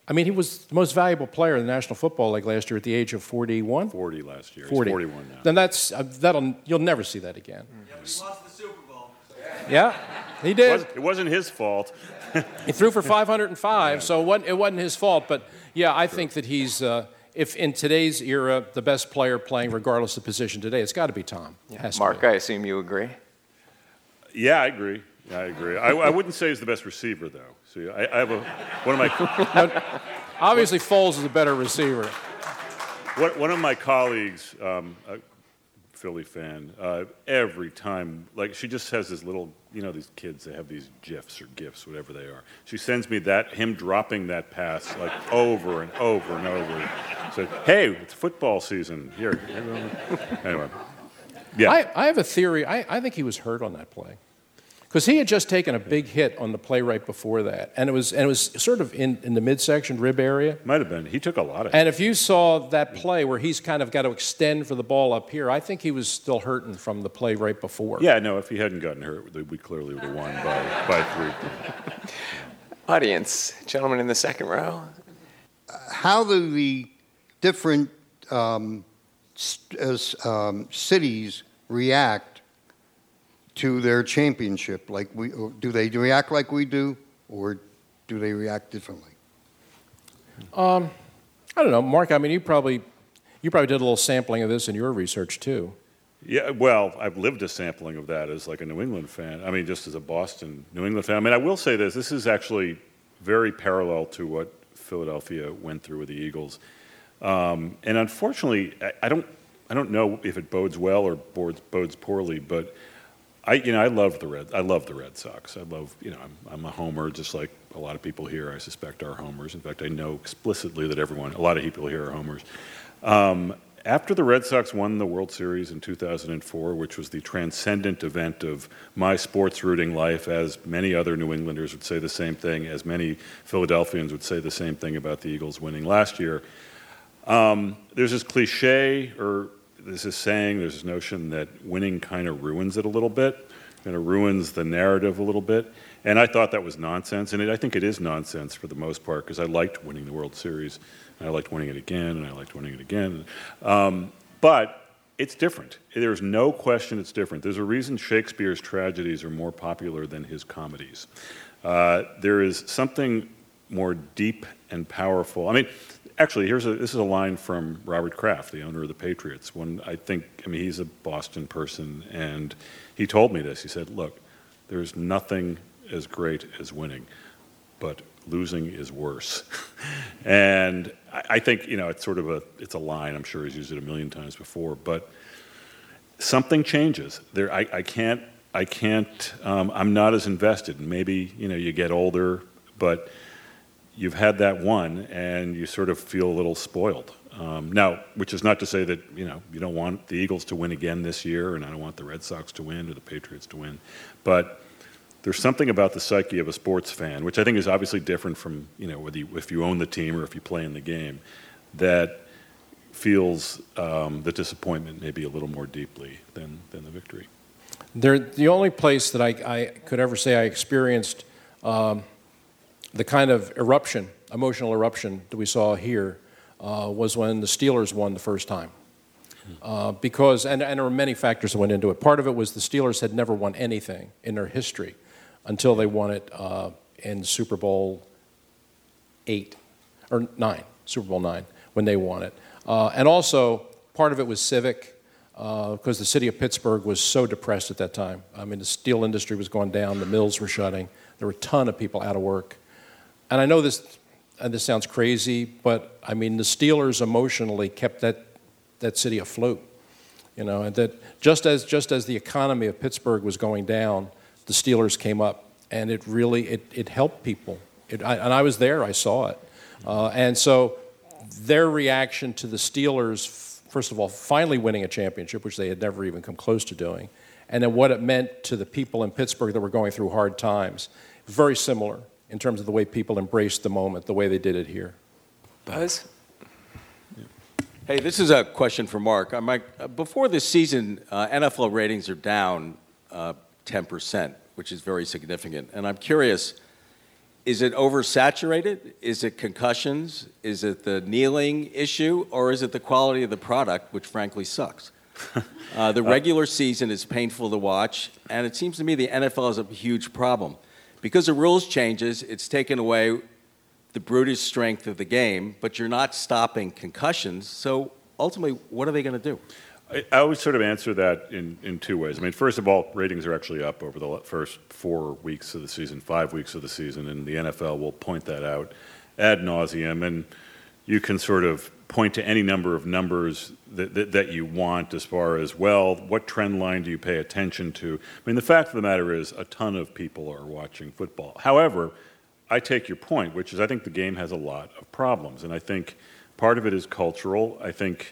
I mean, he was the most valuable player in the National Football League last year at the age of forty-one. forty last year. forty. He's forty-one now. Then that's uh, that'll you'll never see that again. Yeah, but he lost the Super Bowl. Yeah, he It, did. was, it wasn't his fault. He threw for five hundred five, yeah. so it wasn't, it wasn't his fault. But yeah, I think that he's, uh, if in today's era, the best player playing, regardless of position today, it's got to be Tom. Yeah. Mark, I assume you agree? Yeah, I agree. I agree. I, I wouldn't say he's the best receiver, though. See, I, I have a one of my. Obviously, Foles is a better receiver. One, one of my colleagues, um, a Philly fan, uh, every time, like she just has this little, you know, these kids, they have these GIFs or GIFs, whatever they are. She sends me that, him dropping that pass like over and over and over. So, hey, it's football season. Here. Anyway. Yeah. I, I have a theory. I, I think he was hurt on that play. Because he had just taken a big hit on the play right before that. And it was and it was sort of in, in the midsection, rib area. Might have been. He took a lot of And if you saw that play where he's kind of got to extend for the ball up here, I think he was still hurting from the play right before. Yeah, no, if he hadn't gotten hurt, we clearly would have won by, by three. Audience, gentlemen in the second row. How do the different um, st- uh, um, cities react to their championship? Like we do they react like we do, or do they react differently? Um, I don't know, Mark. I mean, you probably you probably did a little sampling of this in your research too. Yeah, well, I've lived a sampling of that as like a New England fan. I mean, just as a Boston, New England fan. I mean, I will say this: this is actually very parallel to what Philadelphia went through with the Eagles. Um, and unfortunately, I, I don't I don't know if it bodes well or bodes, bodes poorly, but. I, you know, I love the Red. I love the Red Sox. I love, you know, I'm, I'm a homer, just like a lot of people here. I suspect are homers. In fact, I know explicitly that everyone, a lot of people here are homers. Um, after the Red Sox won the World Series in two thousand four, which was the transcendent event of my sports rooting life, as many other New Englanders would say the same thing, as many Philadelphians would say the same thing about the Eagles winning last year. Um, there's this cliche, or there's this saying, there's this notion that winning kind of ruins it a little bit, kind of ruins the narrative a little bit. And I thought that was nonsense, and it, I think it is nonsense for the most part, because I liked winning the World Series, and I liked winning it again, and I liked winning it again. Um, but it's different. There's no question it's different. There's a reason Shakespeare's tragedies are more popular than his comedies. Uh, there is something more deep and powerful. I mean, actually, here's a, this is a line from Robert Kraft, the owner of the Patriots. When I think, I mean, he's a Boston person, and he told me this. He said, look, there's nothing as great as winning, but losing is worse. And I, I think, you know, it's sort of a, it's a line. I'm sure he's used it a million times before, but something changes. There, I, I can't, I can't, um, I'm not as invested. Maybe, you know, you get older, but you've had that one, and you sort of feel a little spoiled. Um, now, which is not to say that, you know, you don't want the Eagles to win again this year, and I don't want the Red Sox to win or the Patriots to win. But there's something about the psyche of a sports fan, which I think is obviously different from, you know, whether you, if you own the team or if you play in the game, that feels um, the disappointment maybe a little more deeply than, than the victory. They're the only place that I, I could ever say I experienced um, the kind of eruption, emotional eruption that we saw here uh, was when the Steelers won the first time. Uh, because, and, and there were many factors that went into it. Part of it was the Steelers had never won anything in their history until they won it uh, in Super Bowl eight, or nine, Super Bowl nine, when they won it. Uh, and also, part of it was civic, because uh, the city of Pittsburgh was so depressed at that time. I mean, the steel industry was going down, the mills were shutting, there were a ton of people out of work. And I know this, and this sounds crazy, but I mean, the Steelers emotionally kept that that city afloat, you know, and that just as just as the economy of Pittsburgh was going down, the Steelers came up, and it really it it helped people. It, I, and I was there, I saw it, uh, and so their reaction to the Steelers, first of all, finally winning a championship, which they had never even come close to doing, and then what it meant to the people in Pittsburgh that were going through hard times, very similar in terms of the way people embraced the moment, the way they did it here. Buzz? Hey, this is a question for Mark. Uh, Mike, uh, before this season, uh, N F L ratings are down uh, ten percent, which is very significant. And I'm curious, is it oversaturated? Is it concussions? Is it the kneeling issue? Or is it the quality of the product, which frankly sucks? uh, the regular season is painful to watch, and it seems to me the N F L has a huge problem. Because the rules changes, it's taken away the brutish strength of the game, but you're not stopping concussions. So ultimately, what are they going to do? I, I always sort of answer that in, in two ways. I mean, first of all, ratings are actually up over the first four weeks of the season, five weeks of the season, and the N F L will point that out ad nauseum. And you can sort of point to any number of numbers that, that, that you want as far as, well, what trend line do you pay attention to? I mean, the fact of the matter is a ton of people are watching football. However, I take your point, which is I think the game has a lot of problems. And I think part of it is cultural. I think,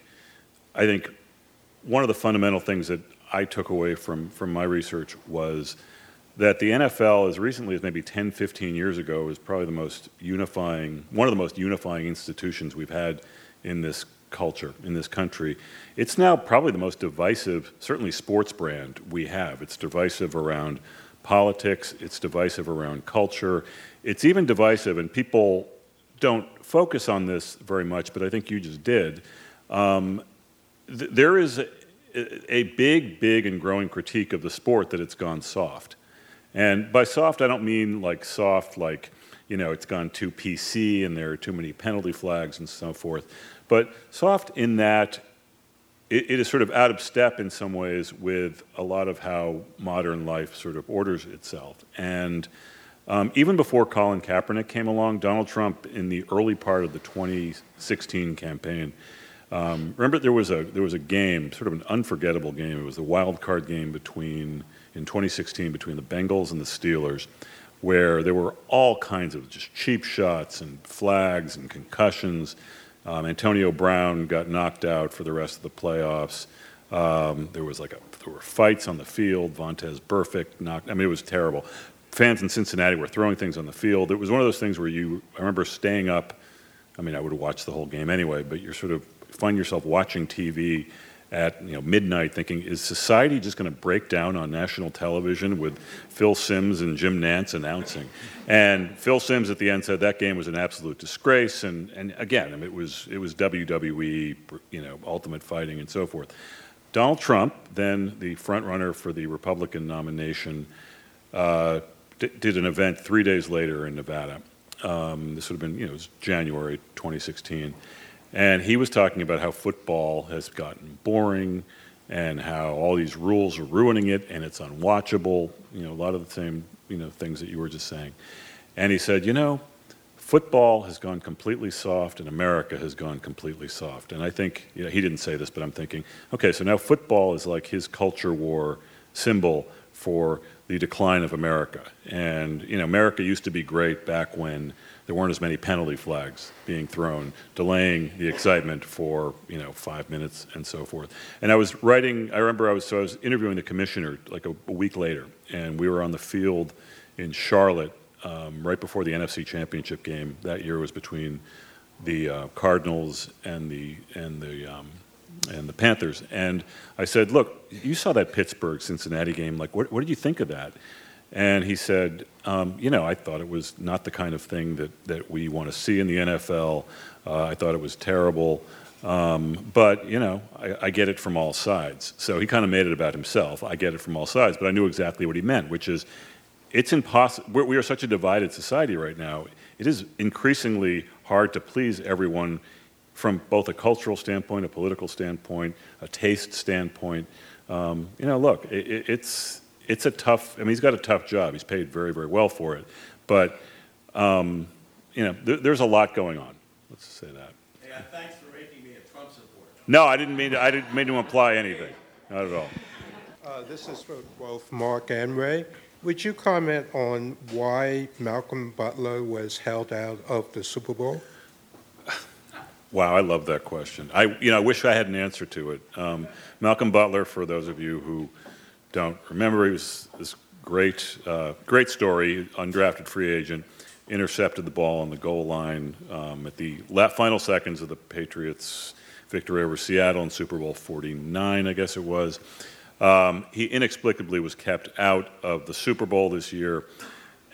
I think one of the fundamental things that I took away from, from my research was that the N F L, as recently as maybe ten, fifteen years ago, is probably the most unifying, one of the most unifying institutions we've had in this culture, in this country. It's now probably the most divisive, certainly sports brand we have. It's divisive around politics, it's divisive around culture, it's even divisive, and people don't focus on this very much, but I think you just did. Um, th- there is a, a big, big and growing critique of the sport that it's gone soft. And by soft, I don't mean like soft, like, you know, it's gone too P C and there are too many penalty flags and so forth. But soft in that it, it is sort of out of step in some ways with a lot of how modern life sort of orders itself. And um, even before Colin Kaepernick came along, Donald Trump, in the early part of the twenty sixteen campaign, um, remember there was a there was a game, sort of an unforgettable game. It was the wild card game between in twenty sixteen between the Bengals and the Steelers, where there were all kinds of just cheap shots and flags and concussions. Um, Antonio Brown got knocked out for the rest of the playoffs. Um, there was like a, there were fights on the field. Vontaze Burfict knocked. I mean, it was terrible. Fans in Cincinnati were throwing things on the field. It was one of those things where you. I remember staying up. I mean, I would have watched the whole game anyway, but you're sort of find yourself watching T V at you know midnight, thinking, is society just going to break down on national television with Phil Simms and Jim Nantz announcing? And Phil Simms at the end said that game was an absolute disgrace. And, and again, I mean, it was it was W W E, you know, Ultimate Fighting and so forth. Donald Trump, then the front runner for the Republican nomination, uh, d- did an event three days later in Nevada. Um, this would have been, you know, it was January twenty sixteen. And he was talking about how football has gotten boring and how all these rules are ruining it and it's unwatchable, you know, a lot of the same, you know, things that you were just saying. And he said, you know, football has gone completely soft and America has gone completely soft. And I think, you know, he didn't say this, but I'm thinking, okay, so now football is like his culture war symbol for the decline of America. And, you know, America used to be great back when there weren't as many penalty flags being thrown, delaying the excitement for, you know, five minutes and so forth. And I was writing, I remember I was, so I was interviewing the commissioner like a, a week later, and we were on the field in Charlotte um, right before the N F C Championship game. That year was between the uh, Cardinals and the, and the, um, and the Panthers. And I said, look, you saw that Pittsburgh-Cincinnati game, like, what, what did you think of that? And he said, um, you know, I thought it was not the kind of thing that, that we want to see in the N F L. Uh, I thought it was terrible. Um, but, you know, I, I get it from all sides. So he kind of made it about himself. I get it from all sides. But I knew exactly what he meant, which is it's impossible. We are such a divided society right now. It is increasingly hard to please everyone from both a cultural standpoint, a political standpoint, a taste standpoint. Um, you know, look, it, it, it's... It's a tough, I mean, he's got a tough job. He's paid very, very well for it. But, um, you know, there, there's a lot going on. Let's just say that. Yeah, thanks for making me a Trump supporter. No, I didn't mean to, I didn't mean to imply anything. Not at all. Uh, this is for both Mark and Ray. Would you comment on why Malcolm Butler was held out of the Super Bowl? Wow, I love that question. I, you know, I wish I had an answer to it. Um, Malcolm Butler, for those of you who don't remember, he was this great, uh, great story, undrafted free agent, intercepted the ball on the goal line um, at the final seconds of the Patriots' victory over Seattle in Super Bowl forty-nine, I guess it was. Um, he inexplicably was kept out of the Super Bowl this year,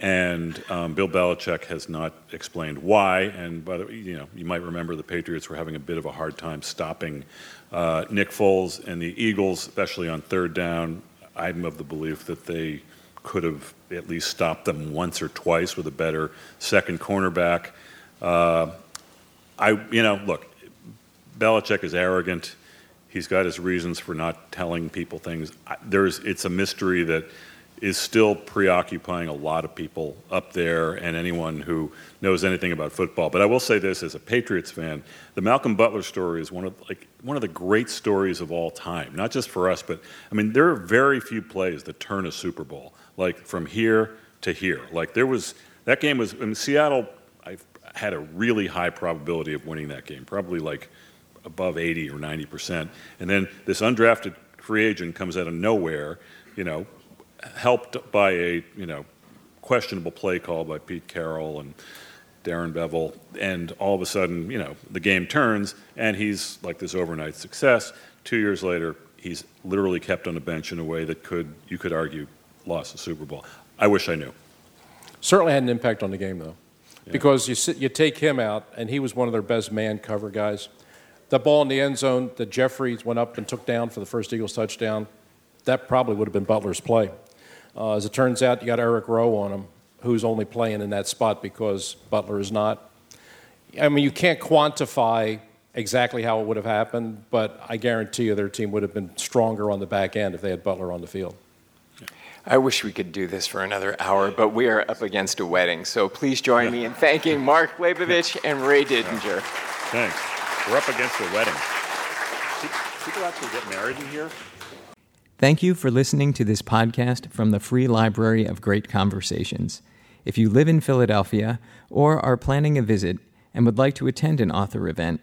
And um, Bill Belichick has not explained why. And by the way, you know, you might remember the Patriots were having a bit of a hard time stopping uh, Nick Foles, and the Eagles, especially on third down. I'm of the belief that they could have at least stopped them once or twice with a better second cornerback. Uh, I, you know, look, Belichick is arrogant. He's got his reasons for not telling people things. There's, it's a mystery that is still preoccupying a lot of people up there and anyone who knows anything about football. But I will say this as a Patriots fan, the Malcolm Butler story is one of like one of the great stories of all time, not just for us, but I mean, there are very few plays that turn a Super Bowl, like from here to here. Like there was, that game was, in Seattle, I had a really high probability of winning that game, probably like above eighty or ninety percent. And then this undrafted free agent comes out of nowhere, you know, helped by a, you know, questionable play call by Pete Carroll and Darren Bevel, and all of a sudden, you know, the game turns, and he's like this overnight success. Two years later, he's literally kept on the bench in a way that could, you could argue, lost the Super Bowl. I wish I knew. Certainly had an impact on the game, though, yeah. because you sit, you take him out, and he was one of their best man cover guys. The ball in the end zone that Jeffries went up and took down for the first Eagles touchdown, that probably would have been Butler's play. Uh, as it turns out, you got Eric Rowe on him, who's only playing in that spot because Butler is not. I mean, you can't quantify exactly how it would have happened, but I guarantee you their team would have been stronger on the back end if they had Butler on the field. I wish we could do this for another hour, but we are up against a wedding. So please join me in thanking Mark Leibovich and Ray Didinger. Thanks. We're up against a wedding. People actually get married in here? Thank you for listening to this podcast from the Free Library of Great Conversations. If you live in Philadelphia or are planning a visit and would like to attend an author event,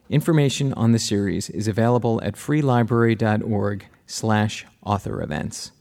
information on the series is available at freelibrary.org slash author events.